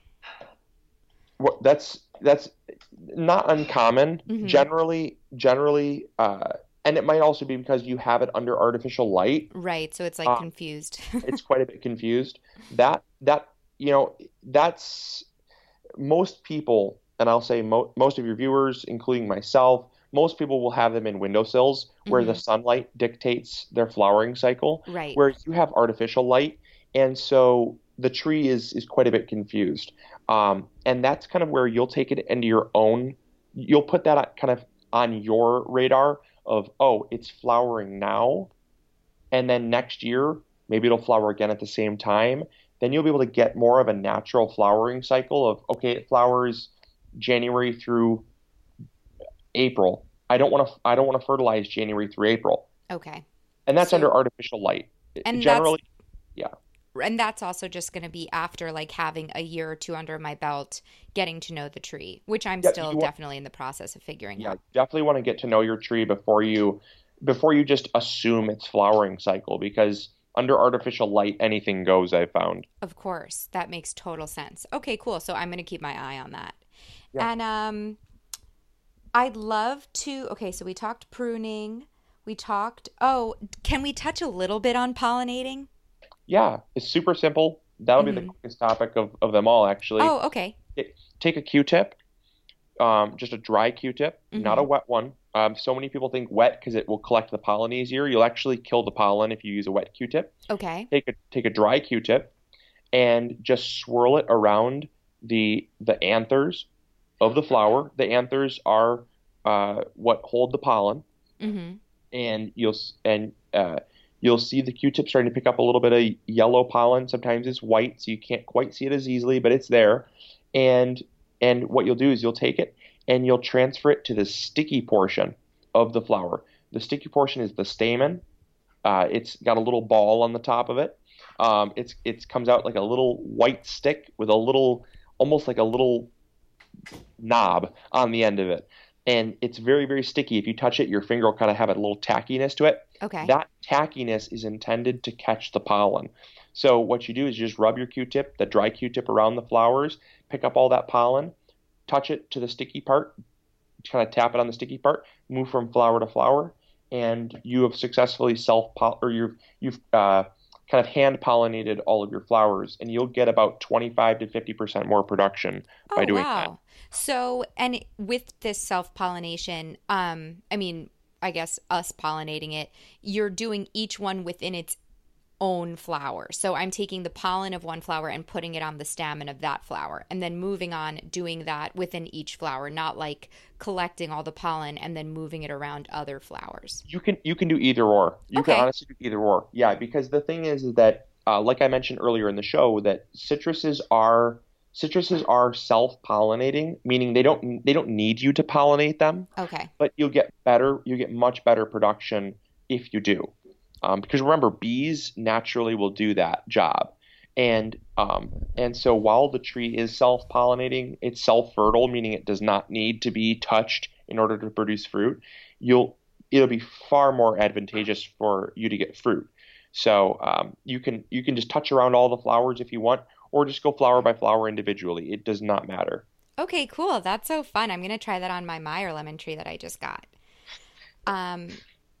Speaker 3: What, that's that's not uncommon.
Speaker 2: Mhm.
Speaker 3: Generally, generally, uh, and it might also be because you have it under artificial light.
Speaker 2: Right. So it's like
Speaker 3: Uh,
Speaker 2: confused.
Speaker 3: It's quite a bit confused. That that you know that's most people, and I'll say mo- most of your viewers, including myself, most people will have them in windowsills where the
Speaker 2: Mhm.
Speaker 3: sunlight dictates their flowering cycle,
Speaker 2: Right.
Speaker 3: where you have artificial light, and so the tree is is quite a bit confused. Um, and that's kind of where you'll take it into your own. You'll put that kind of on your radar of, oh, it's flowering now, and then next year maybe it'll flower again at the same time. Then you'll be able to get more of a natural flowering cycle of, okay, it flowers January through April. I don't want to I don't want to fertilize January through April.
Speaker 2: Okay.
Speaker 3: And that's under
Speaker 2: So,
Speaker 3: artificial light.
Speaker 2: and that's
Speaker 3: Generally, yeah.
Speaker 2: and that's also just going to be after like having a year or two under my belt, getting to know the tree, which I'm
Speaker 3: Yeah,
Speaker 2: still
Speaker 3: you want,
Speaker 2: definitely in the process of figuring
Speaker 3: yeah,
Speaker 2: out.
Speaker 3: definitely want to get to know your tree before you before you just assume its flowering cycle because under artificial light anything goes, I've found.
Speaker 2: Of course, that makes total sense. Okay, cool. So I'm going to keep my eye on that.
Speaker 3: Yeah.
Speaker 2: And um I'd love to. Okay, so we talked pruning. We talked. Oh, can we touch a little bit on pollinating?
Speaker 3: Yeah, it's super simple. That'll be the
Speaker 2: Mm-hmm.
Speaker 3: quickest topic of, of them all, actually.
Speaker 2: Oh, okay.
Speaker 3: Take take a Q-tip, um, just a dry Q-tip, not a
Speaker 2: Mm-hmm.
Speaker 3: wet one. Um, so many people think wet because it will collect the pollen easier. You'll actually kill the pollen if you use a wet Q-tip.
Speaker 2: Okay.
Speaker 3: Take a take a dry Q-tip and just swirl it around the the anthers of the flower. The anthers are uh, what hold the pollen,
Speaker 2: Mm-hmm.
Speaker 3: and you'll s- and uh, you'll see the Q-tip starting to pick up a little bit of yellow pollen. Sometimes it's white, so you can't quite see it as easily, but it's there. And and what you'll do is you'll take it and you'll transfer it to the sticky portion of the flower. The sticky portion is the stamen. Uh, it's got a little ball on the top of it. Um, it's it comes out like a little white stick with a little, almost like a little knob on the end of it. And it's very, very sticky. If you touch it, your finger will kind of have a little tackiness to it.
Speaker 2: Okay.
Speaker 3: That tackiness is intended to catch the pollen. So what you do is you just rub your Q-tip, the dry Q-tip around the flowers, pick up all that pollen, touch it to the sticky part, kind of tap it on the sticky part, move from flower to flower, and you have successfully self or you've you've uh, kind of hand pollinated all of your flowers, and you'll get about twenty-five to fifty percent more production by
Speaker 2: Oh,
Speaker 3: doing that.
Speaker 2: wow. So, and with this self-pollination, um, I mean, I guess us pollinating it, you're doing each one within its own flower. So I'm taking the pollen of one flower and putting it on the stamen of that flower, and then moving on doing that within each flower, not like collecting all the pollen and then moving it around other flowers.
Speaker 3: You can you can do either or. You can
Speaker 2: Okay.
Speaker 3: honestly do either or. Yeah, because the thing is, is that uh, like I mentioned earlier in the show, that citruses are citruses are self-pollinating, meaning they don't they don't need you to pollinate them,
Speaker 2: Okay.
Speaker 3: but you'll get better you get much better production if you do. Um, because remember, bees naturally will do that job. And um, and so while the tree is self-pollinating, it's self-fertile, meaning it does not need to be touched in order to produce fruit. You'll it'll be far more advantageous for you to get fruit. So um, you can you can just touch around all the flowers if you want, or just go flower by flower individually. It does not matter.
Speaker 2: Okay, cool. That's so fun. I'm gonna try that on my Meyer lemon tree that I just got. Um,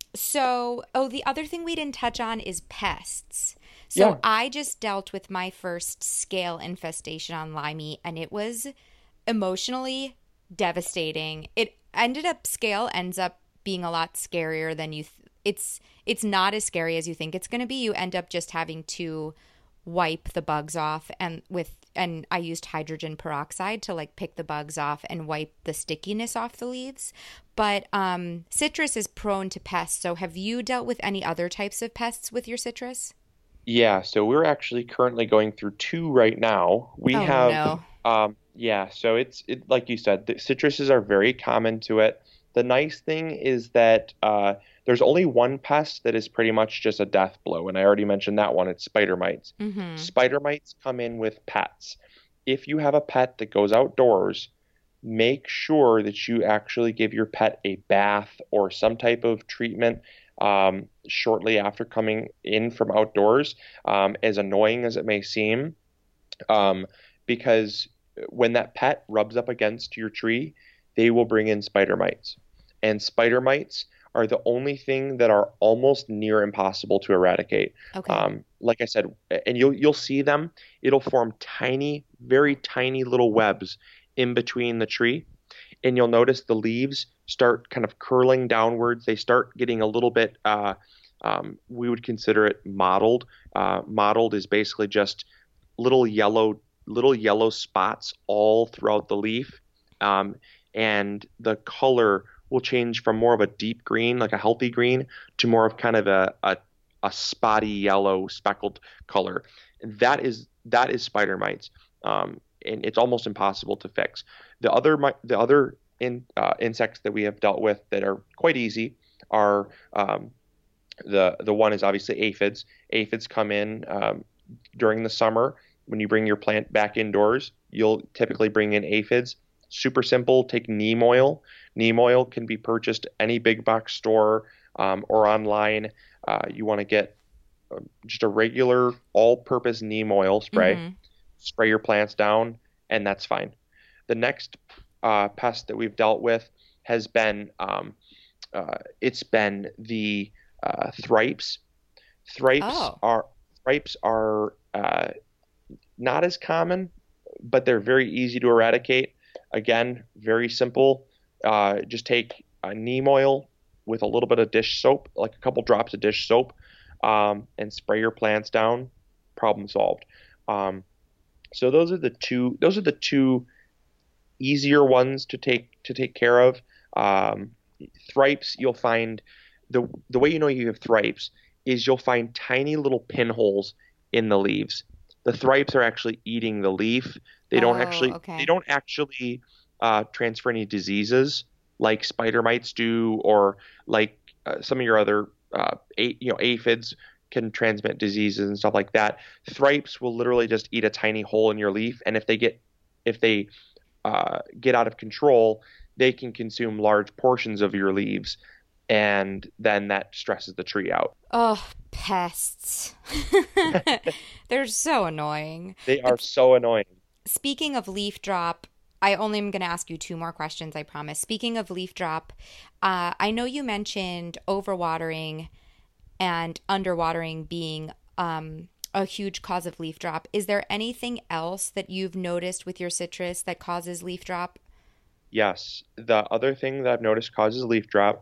Speaker 2: so, oh, the other thing we didn't touch on is pests. So
Speaker 3: Yeah.
Speaker 2: I just dealt with my first scale infestation on Limey, and it was emotionally devastating. It ended up scale ends up being a lot scarier than you. Th- it's it's not as scary as you think it's going to be. You end up just having to wipe the bugs off, and with and I used hydrogen peroxide to like pick the bugs off and wipe the stickiness off the leaves. But um, citrus is prone to pests. So have you dealt with any other types of pests with your citrus?
Speaker 3: Yeah, so we're actually currently going through two right now. We
Speaker 2: Oh
Speaker 3: have,
Speaker 2: no.
Speaker 3: um, yeah, so it's it like you said, the citruses are very common to it. The nice thing is that uh, there's only one pest that is pretty much just a death blow, and I already mentioned that one. It's spider mites.
Speaker 2: Mm-hmm.
Speaker 3: Spider mites come in with pets. If you have a pet that goes outdoors, make sure that you actually give your pet a bath or some type of treatment um, shortly after coming in from outdoors, um, as annoying as it may seem, um, because when that pet rubs up against your tree, they will bring in spider mites. And spider mites are the only thing that are almost near impossible to eradicate.
Speaker 2: Okay.
Speaker 3: Um, like I said, and you'll you'll see them. It'll form tiny, very tiny little webs in between the tree, and you'll notice the leaves start kind of curling downwards. They start getting a little bit, uh, um, we would consider it mottled. Uh, mottled is basically just little yellow, little yellow spots all throughout the leaf, um, and the color will change from more of a deep green, like a healthy green, to more of kind of a, a, a spotty yellow speckled color. That is that is spider mites. Um, and it's almost impossible to fix. The other mi- the other in uh, insects that we have dealt with that are quite easy are um, the the one is obviously aphids. Aphids come in um, during the summer when you bring your plant back indoors. You'll typically bring in aphids. Super simple. Take neem oil. Neem oil can be purchased any big box store um, or online. Uh, you want to get uh, just a regular all-purpose neem oil spray.
Speaker 1: Mm-hmm.
Speaker 3: Spray your plants down, and that's fine. The next uh, pest that we've dealt with has been um, uh, it's been the uh, thripes. Thripes
Speaker 1: Oh.
Speaker 3: are thripes are uh, not as common, but they're very easy to eradicate. Again, very simple. Uh, just take uh, neem oil with a little bit of dish soap, like a couple drops of dish soap, um, and spray your plants down. Problem solved. Um, so those are the two. Those are the two easier ones to take to take care of. Um, Thripes, you'll find the the way you know you have thripes is you'll find tiny little pinholes in the leaves. The thripes are actually eating the leaf. They don't
Speaker 1: Oh,
Speaker 3: actually
Speaker 1: okay.
Speaker 3: they don't actually uh, transfer any diseases like spider mites do, or like uh, some of your other uh, a, you know aphids can transmit diseases and stuff like that. Thripes will literally just eat a tiny hole in your leaf, and if they get if they uh, get out of control, they can consume large portions of your leaves, and then that stresses the tree out.
Speaker 1: Oh, pests. They're so annoying.
Speaker 3: They are
Speaker 1: But
Speaker 3: so annoying.
Speaker 1: speaking of leaf drop, I only am going to ask you two more questions, I promise. Speaking of leaf drop, uh, I know you mentioned overwatering and underwatering being um, a huge cause of leaf drop. Is there anything else that you've noticed with your citrus that causes leaf drop?
Speaker 3: Yes, the other thing that I've noticed causes leaf drop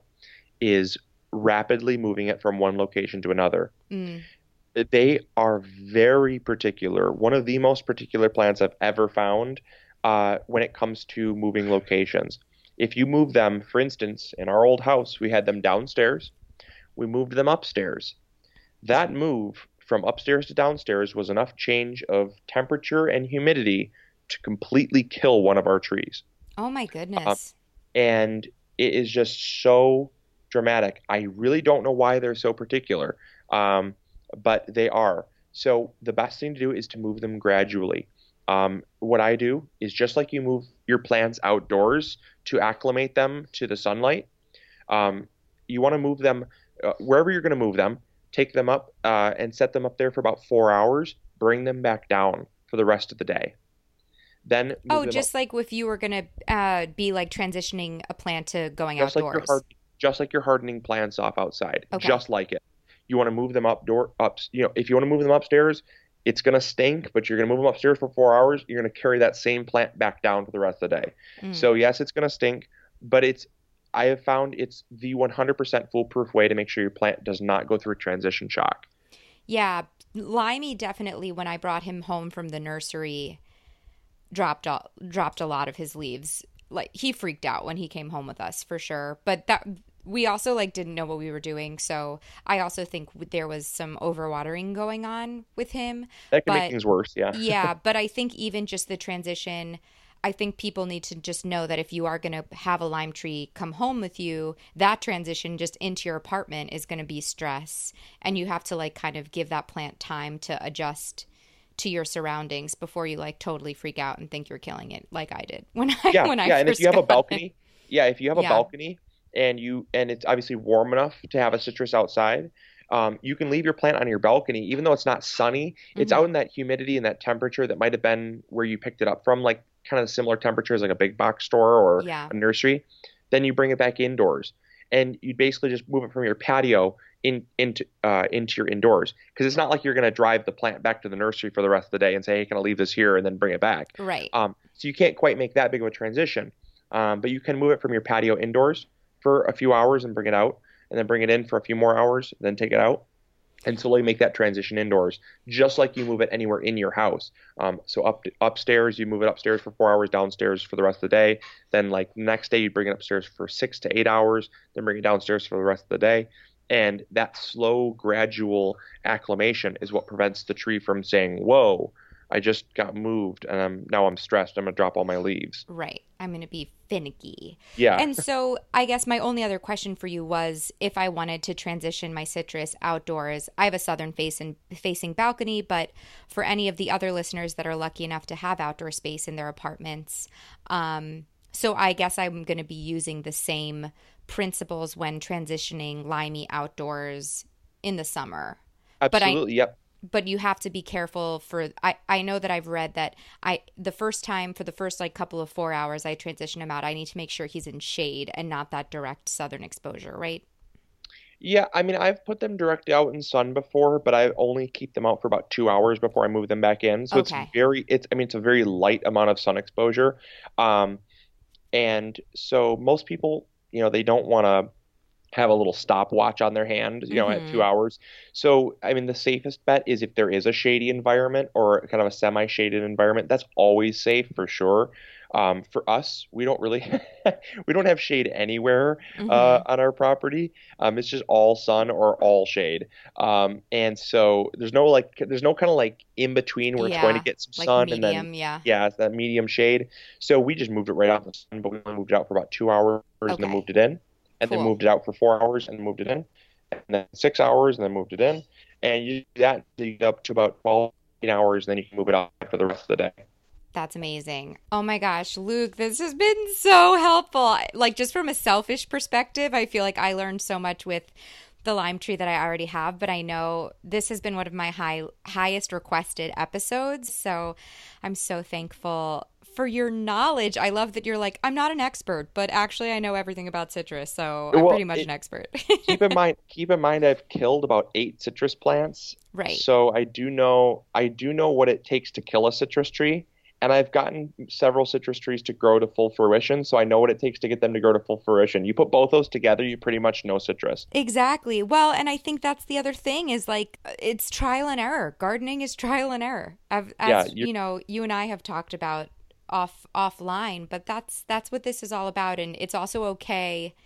Speaker 3: is rapidly moving it from one location to another.
Speaker 1: Mm.
Speaker 3: They are very particular. One of the most particular plants I've ever found uh, when it comes to moving locations. If you move them, for instance, in our old house, we had them downstairs. We moved them upstairs. That move from upstairs to downstairs was enough change of temperature and humidity to completely kill one of our trees.
Speaker 1: Oh my
Speaker 3: Um,
Speaker 1: goodness.
Speaker 3: and it is just so dramatic. I really don't know why they're so particular, um, but they are. So the best thing to do is to move them gradually. Um, what I do is just like you move your plants outdoors to acclimate them to the sunlight. Um, you want to move them uh, wherever you're going to move them. Take them up uh, and set them up there for about four hours. Bring them back down for the rest of the day. Then move
Speaker 1: Oh,
Speaker 3: them up
Speaker 1: just like if you were gonna uh, be like transitioning a plant to going
Speaker 3: just like you're
Speaker 1: outdoors.
Speaker 3: hard, just like you're hardening plants off outside,
Speaker 1: Okay.
Speaker 3: just like it. You want to move them up door up. You know, if you want to move them upstairs, it's gonna stink, but you're gonna move them upstairs for four hours. You're gonna carry that same plant back down for the rest of the day.
Speaker 1: Mm.
Speaker 3: So yes, it's gonna stink, but it's I have found it's the one hundred percent foolproof way to make sure your plant does not go through a transition shock.
Speaker 1: Yeah, Limey definitely, when I brought him home from the nursery, dropped a, dropped a lot of his leaves. Like he freaked out when he came home with us for sure. But that we also like didn't know what we were doing, so I also think there was some overwatering going on with him.
Speaker 3: That can make
Speaker 1: But
Speaker 3: things worse. Yeah.
Speaker 1: yeah, but I think even just the transition, I think people need to just know that if you are going to have a lime tree come home with you, that transition just into your apartment is going to be stress. And you have to like kind of give that plant time to adjust to your surroundings before you like totally freak out and think you're killing it like I did when I
Speaker 3: Yeah,
Speaker 1: when I
Speaker 3: yeah, and if
Speaker 1: first
Speaker 3: you have a
Speaker 1: got it.
Speaker 3: balcony, yeah, if you have a
Speaker 1: Yeah.
Speaker 3: balcony and you and it's obviously warm enough to have a citrus outside, um, you can leave your plant on your balcony, even though it's not sunny. It's
Speaker 1: Mhm.
Speaker 3: out in that humidity and that temperature that might have been where you picked it up from, like kind of similar temperatures like a big box store or
Speaker 1: Yeah.
Speaker 3: a nursery. Then you bring it back indoors, and you basically just move it from your patio in into uh, into your indoors, because it's not like you're going to drive the plant back to the nursery for the rest of the day and say, "Hey, can I leave this here?" and then bring it back.
Speaker 1: Right.
Speaker 3: Um, so you can't quite make that big of a transition, um, but you can move it from your patio indoors for a few hours and bring it out, and then bring it in for a few more hours, then take it out, and slowly make that transition indoors, just like you move it anywhere in your house. Um, so up upstairs, you move it upstairs for four hours, downstairs for the rest of the day. Then like next day, you bring it upstairs for six to eight hours, then bring it downstairs for the rest of the day. And that slow, gradual acclimation is what prevents the tree from saying, "Whoa, I just got moved and I'm now I'm stressed. I'm gonna drop all my leaves.
Speaker 1: Right. I'm going to be finicky.
Speaker 3: Yeah.
Speaker 1: And so I guess my only other question for you was if I wanted to transition my citrus outdoors. I have a southern face and facing balcony, but for any of the other listeners that are lucky enough to have outdoor space in their apartments, um, so I guess I'm going to be using the same principles when transitioning limey outdoors in the summer.
Speaker 3: Absolutely.
Speaker 1: But I,
Speaker 3: Yep.
Speaker 1: but you have to be careful for I, I know that I've read that I the first time for the first like couple of four hours I transition him out, I need to make sure he's in shade and not that direct southern exposure, right?
Speaker 3: Yeah, I mean, I've put them directly out in sun before, but I only keep them out for about two hours before I move them back in. So it's
Speaker 1: Okay.
Speaker 3: very, it's, I mean, it's a very light amount of sun exposure. Um, and so most people, you know, they don't want to have a little stopwatch on their hand, you know, at two
Speaker 1: Mm-hmm.
Speaker 3: hours. So, I mean, the safest bet is if there is a shady environment or kind of a semi-shaded environment, that's always safe for sure. Um, for us, we don't really we don't have shade anywhere uh,
Speaker 1: Mm-hmm.
Speaker 3: on our property. Um, it's just all sun or all shade. Um, and so there's no like there's no kind of like in between where it's going to
Speaker 1: Yeah.
Speaker 3: get some
Speaker 1: Like
Speaker 3: sun and then
Speaker 1: medium, yeah.
Speaker 3: yeah, it's that medium shade. So we just moved it right out in the sun, but we only moved it out for about two hours and then
Speaker 1: Okay.
Speaker 3: moved it in and then
Speaker 1: Cool.
Speaker 3: moved it out for four hours and moved it in, and then six hours and then moved it in, and you do that until you get up to about twelve hours, and then you can move it out for the rest of the day.
Speaker 1: That's amazing. Oh my gosh, Luke, this has been so helpful. Like, just from a selfish perspective, I feel like I learned so much with the lime tree that I already have, but I know this has been one of my high highest requested episodes. So I'm so thankful for your knowledge. I love that you're like, I'm not an expert, but actually I know everything about citrus, so I'm
Speaker 3: Well,
Speaker 1: pretty much
Speaker 3: it,
Speaker 1: an expert.
Speaker 3: keep in mind, keep in mind, I've killed about eight citrus plants,
Speaker 1: Right.
Speaker 3: so I do know, I do know what it takes to kill a citrus tree, and I've gotten several citrus trees to grow to full fruition, so I know what it takes to get them to grow to full fruition. You put both those together, you pretty much know citrus.
Speaker 1: Exactly. Well, and I think that's the other thing is like it's trial and error. Gardening is trial and error. As,
Speaker 3: Yeah,
Speaker 1: as
Speaker 3: you're
Speaker 1: you know, you and I have talked about off offline, but that's that's what this is all about, and it's also okay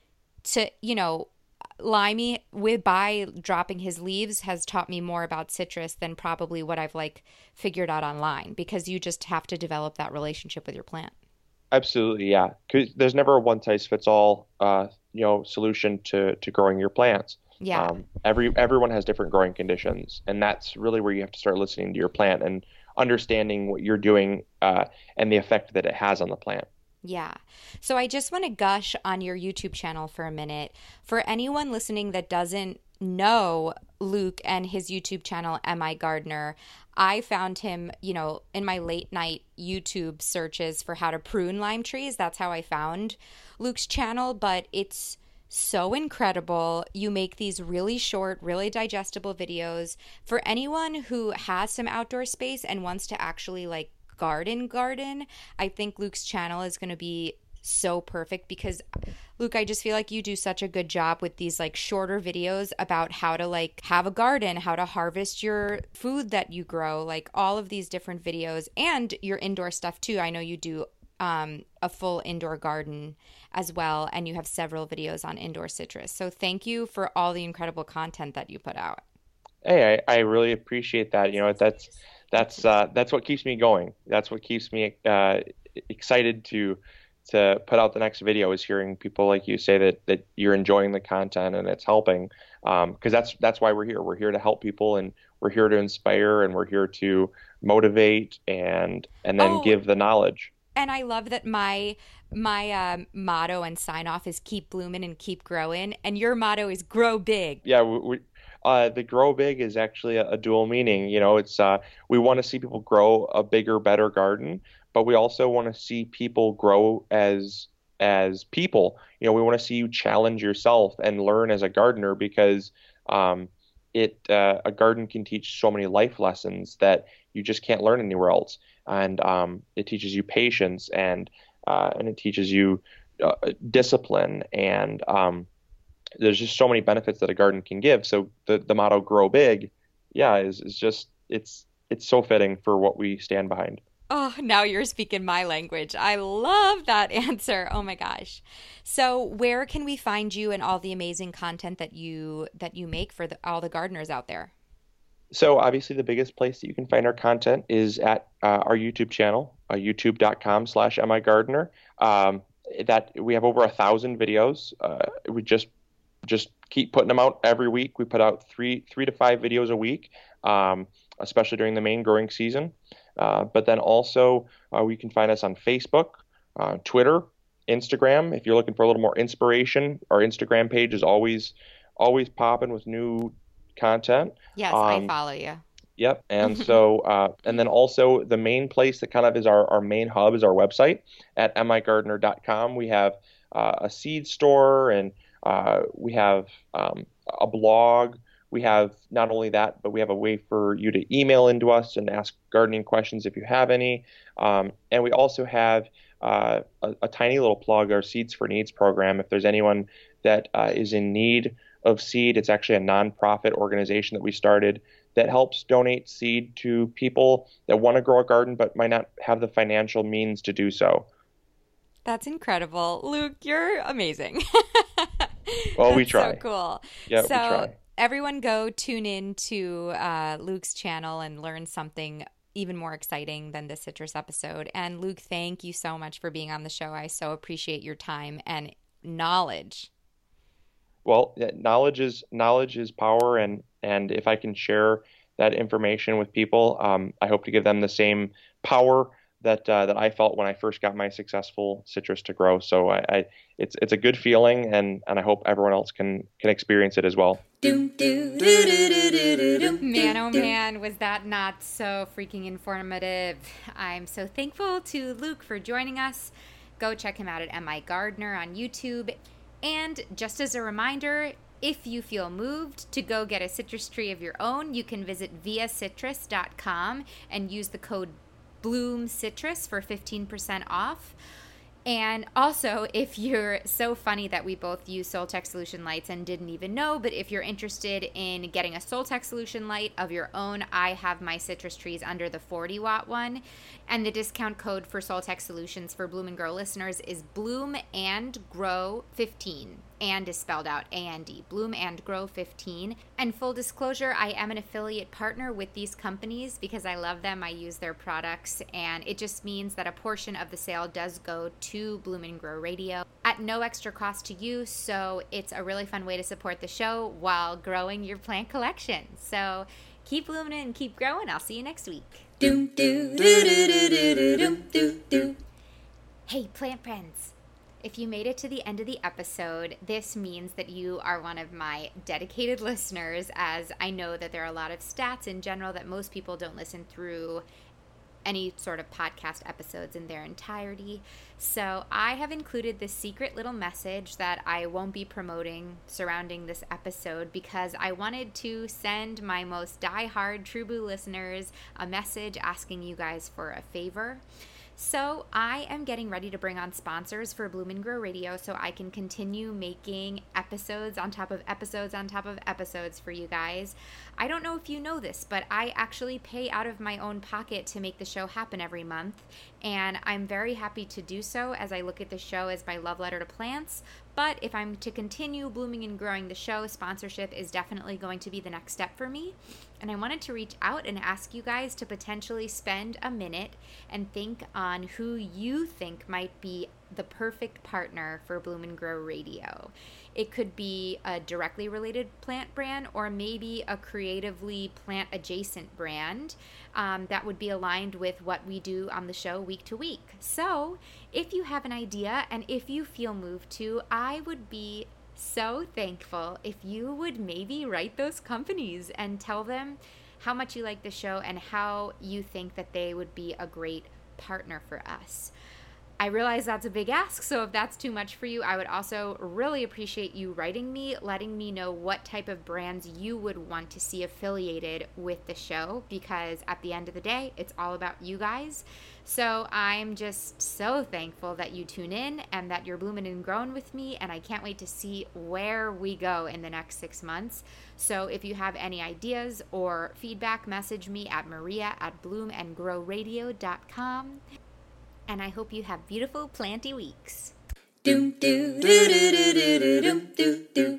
Speaker 1: to, you know, Limey with by dropping his leaves has taught me more about citrus than probably what I've like figured out online because you just have to develop that relationship with your plant.
Speaker 3: absolutely, yeah. 'Cause there's never a one size fits all, uh, you know, solution to to growing your plants.
Speaker 1: Yeah.
Speaker 3: Um, every everyone has different growing conditions, and that's really where you have to start listening to your plant and understanding what you're doing, uh, and the effect that it has on the plant.
Speaker 1: Yeah. So I just want to gush on your YouTube channel for a minute. For anyone listening that doesn't know Luke and his YouTube channel, Am I Gardener, I found him, you know, in my late night YouTube searches for how to prune lime trees. That's how I found Luke's channel, but it's so incredible. You make these really short, really digestible videos for anyone who has some outdoor space and wants to actually like garden garden. I think Luke's channel is going to be so perfect because Luke, I just feel like you do such a good job with these like shorter videos about how to like have a garden, how to harvest your food that you grow, like all of these different videos and your indoor stuff too. I know you do um, a full indoor garden as well, and you have several videos on indoor citrus. So thank you for all the incredible content that you put out.
Speaker 3: Hey, I, I really appreciate that. You know, that's that's uh, that's what keeps me going. That's what keeps me uh, excited to to put out the next video is hearing people like you say that that you're enjoying the content and it's helping. Um, because that's that's why we're here. We're here to help people and we're here to inspire and we're here to motivate and and then
Speaker 1: Oh,
Speaker 3: give the knowledge.
Speaker 1: and I love that my my um, motto and sign off is keep blooming and keep growing, and your motto is grow big.
Speaker 3: Yeah, we, we uh, the grow big is actually a, a dual meaning. You know, it's uh, we want to see people grow a bigger, better garden, but we also want to see people grow as as people. You know, we want to see you challenge yourself and learn as a gardener because um, it uh, a garden can teach so many life lessons that you just can't learn anywhere else, and um, it teaches you patience and uh, and it teaches you uh, discipline and um, there's just so many benefits that a garden can give. So the the motto "grow big," yeah, is is just it's it's so fitting for what we stand behind.
Speaker 1: Oh, now you're speaking my language. I love that answer. Oh my gosh. So, where can we find you and all the amazing content that you that you make for the, all the gardeners out there?
Speaker 3: So obviously the biggest place that you can find our content is at uh, our YouTube channel, uh, youtube.com slash migardener. Um, that we have over a thousand videos. Uh, we just just keep putting them out every week. We put out three three to five videos a week, um, especially during the main growing season. Uh, but then also uh, we can find us on Facebook, uh, Twitter, Instagram. If you're looking for a little more inspiration, our Instagram page is always always popping with new content.
Speaker 2: Yes,
Speaker 3: Um,
Speaker 2: I follow you.
Speaker 3: Yep. And so, uh, and then also the main place that kind of is our, our main hub is our website at m i gardener dot com. We have uh, a seed store, and uh, we have um, a blog. We have not only that, but we have a way for you to email into us and ask gardening questions if you have any. Um, and we also have uh, a, a tiny little plug, our Seeds for Needs program. If there's anyone that uh, is in need of seed, it's actually a nonprofit organization that we started that helps donate seed to people that want to grow a garden but might not have the financial means to do so.
Speaker 2: That's incredible. Luke, you're amazing.
Speaker 3: Well, we try.
Speaker 2: So cool.
Speaker 3: Yeah,
Speaker 2: so
Speaker 3: we try.
Speaker 2: Everyone go tune in to uh, Luke's channel and learn something even more exciting than the citrus episode. And Luke, thank you so much for being on the show. I so appreciate your time and knowledge.
Speaker 3: Well, knowledge is knowledge is power, and and if I can share that information with people, um, I hope to give them the same power that uh, that I felt when I first got my successful citrus to grow. So I, I it's it's a good feeling, and and I hope everyone else can can experience it as well.
Speaker 2: Man, oh man, was that not so freaking informative? I'm so thankful to Luke for joining us. Go check him out at M I Gardener on YouTube. And just as a reminder, if you feel moved to go get a citrus tree of your own, you can visit via citrus dot com and use the code BLOOMCITRUS for fifteen percent off. And also, if you're so funny that we both use Soltech Solution lights and didn't even know, but if you're interested in getting a Soltech Solution light of your own, I have my citrus trees under the forty watt one. And the discount code for Soltech Solutions for Bloom and Grow listeners is Bloom and Grow fifteen. And is spelled out A N D, Bloom and Grow fifteen. And full disclosure, I am an affiliate partner with these companies because I love them. I use their products, and it just means that a portion of the sale does go to Bloom and Grow Radio at no extra cost to you. So it's a really fun way to support the show while growing your plant collection. So keep blooming and keep growing. I'll see you next week. Hey, plant friends. If you made it to the end of the episode, this means that you are one of my dedicated listeners, as I know that there are a lot of stats in general that most people don't listen through any sort of podcast episodes in their entirety. So I have included this secret little message that I won't be promoting surrounding this episode because I wanted to send my most diehard True Blue listeners a message asking you guys for a favor. So I am getting ready to bring on sponsors for Bloom and Grow Radio so I can continue making episodes on top of episodes on top of episodes for you guys. I don't know if you know this, but I actually pay out of my own pocket to make the show happen every month, and I'm very happy to do so as I look at the show as my love letter to plants. But if I'm to continue blooming and growing the show, sponsorship is definitely going to be the next step for me. And I wanted to reach out and ask you guys to potentially spend a minute and think on who you think might be the perfect partner for Bloom and Grow Radio. It could be a directly related plant brand or maybe a creatively plant adjacent brand um, that would be aligned with what we do on the show week to week. So if you have an idea and if you feel moved to, I would be so thankful if you would maybe write those companies and tell them how much you like the show and how you think that they would be a great partner for us. I realize that's a big ask, so if that's too much for you, I would also really appreciate you writing me, letting me know what type of brands you would want to see affiliated with the show, because at the end of the day, it's all about you guys. So I'm just so thankful that you tune in and that you're blooming and growing with me, and I can't wait to see where we go in the next six months. So if you have any ideas or feedback, message me at maria at bloom and grow radio dot com. And I hope you have beautiful planty weeks. Thanks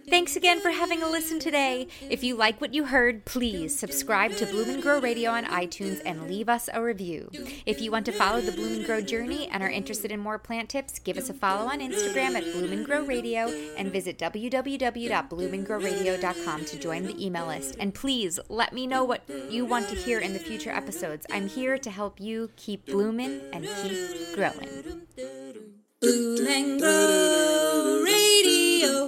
Speaker 2: again for having a listen today. If you like what you heard, please subscribe to Bloom and Grow Radio on iTunes and leave us a review. If you want to follow the Bloom and Grow journey and are interested in more plant tips, give us a follow on Instagram at Bloom and Grow Radio and visit w w w dot bloom and grow radio dot com to join the email list. And please let me know what you want to hear in the future episodes. I'm here to help you keep blooming and keep growing. Bloom and Grow Radio.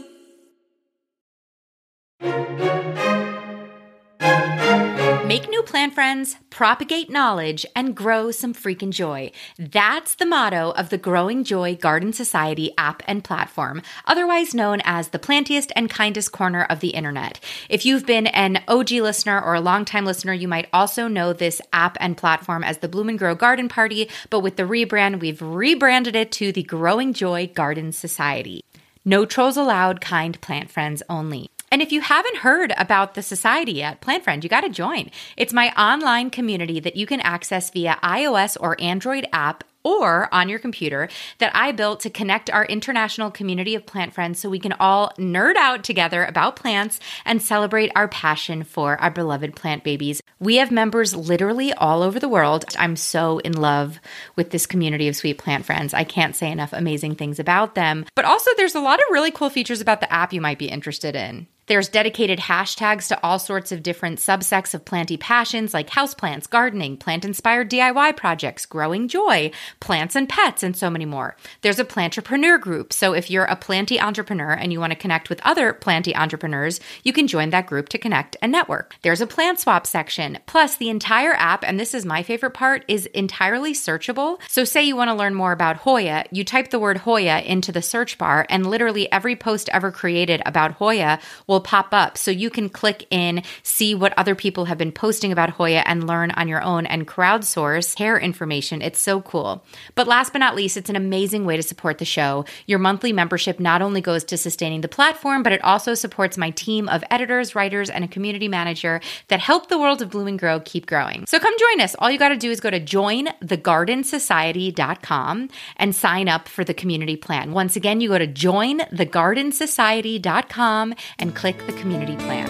Speaker 1: Make new plant friends, propagate knowledge, and grow some freaking joy. That's the motto of the Growing Joy Garden Society app and platform, otherwise known as the plantiest and kindest corner of the internet. If you've been an O G listener or a longtime listener, you might also know this app and platform as the Bloom and Grow Garden Party, but with the rebrand, we've rebranded it to the Growing Joy Garden Society. No trolls allowed, kind plant friends only. And if you haven't heard about the society yet, Plant Friend, you got to join. It's my online community that you can access via iOS or Android app or on your computer that I built to connect our international community of plant friends so we can all nerd out together about plants and celebrate our passion for our beloved plant babies. We have members literally all over the world. I'm so in love with this community of sweet plant friends. I can't say enough amazing things about them. But also there's a lot of really cool features about the app you might be interested in. There's dedicated hashtags to all sorts of different subsects of planty passions like houseplants, gardening, plant-inspired D I Y projects, growing joy, plants and pets, and so many more. There's a plantrepreneur group, so if you're a planty entrepreneur and you want to connect with other planty entrepreneurs, you can join that group to connect and network. There's a plant swap section. Plus, the entire app, and this is my favorite part, is entirely searchable. So say you want to learn more about Hoya, you type the word Hoya into the search bar, and literally every post ever created about Hoya will will pop up. So you can click in, see what other people have been posting about Hoya and learn on your own and crowdsource hair information. It's so cool. But last but not least, it's an amazing way to support the show. Your monthly membership not only goes to sustaining the platform, but it also supports my team of editors, writers, and a community manager that help the world of Bloom and Grow keep growing. So come join us. All you got to do is go to join the garden society dot com and sign up for the community plan. Once again, you go to join the garden society dot com and click Click the community plan.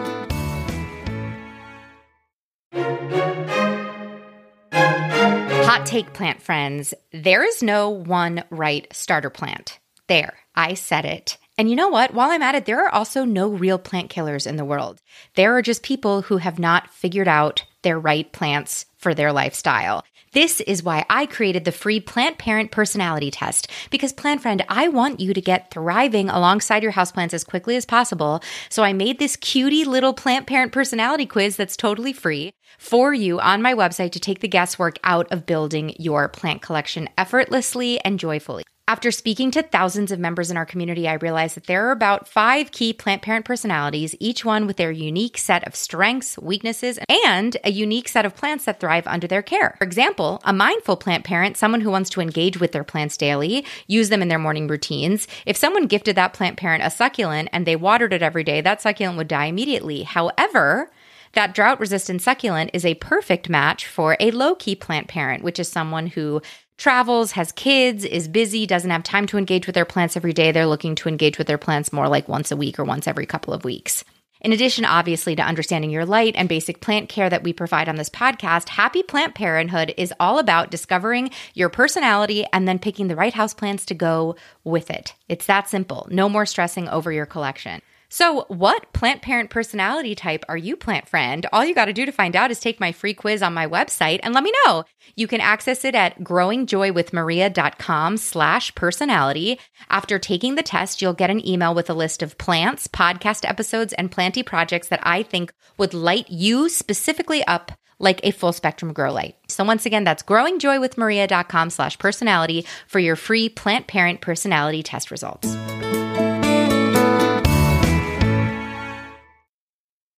Speaker 1: Hot take, plant friends. There is no one right starter plant. There, I said it. And you know what? While I'm at it, there are also no real plant killers in the world. There are just people who have not figured out their right plants for their lifestyle. This is why I created the free Plant Parent Personality Test. Because, Plant Friend, I want you to get thriving alongside your houseplants as quickly as possible. So I made this cutie little Plant Parent Personality Quiz that's totally free for you on my website to take the guesswork out of building your plant collection effortlessly and joyfully. After speaking to thousands of members in our community, I realized that there are about five key plant parent personalities, each one with their unique set of strengths, weaknesses, and a unique set of plants that thrive under their care. For example, a mindful plant parent, someone who wants to engage with their plants daily, use them in their morning routines. If someone gifted that plant parent a succulent and they watered it every day, that succulent would die immediately. However, that drought-resistant succulent is a perfect match for a low-key plant parent, which is someone who travels, has kids, is busy, doesn't have time to engage with their plants every day. They're looking to engage with their plants more like once a week or once every couple of weeks. In addition, obviously, to understanding your light and basic plant care that we provide on this podcast, Happy Plant Parenthood is all about discovering your personality and then picking the right houseplants to go with it. It's that simple. No more stressing over your collection. So what plant parent personality type are you, plant friend? All you got to do to find out is take my free quiz on my website and let me know. You can access it at growingjoywithmaria.com slash personality. After taking the test, you'll get an email with a list of plants, podcast episodes, and planty projects that I think would light you specifically up like a full spectrum grow light. So once again, that's growingjoywithmaria.com slash personality for your free plant parent personality test results.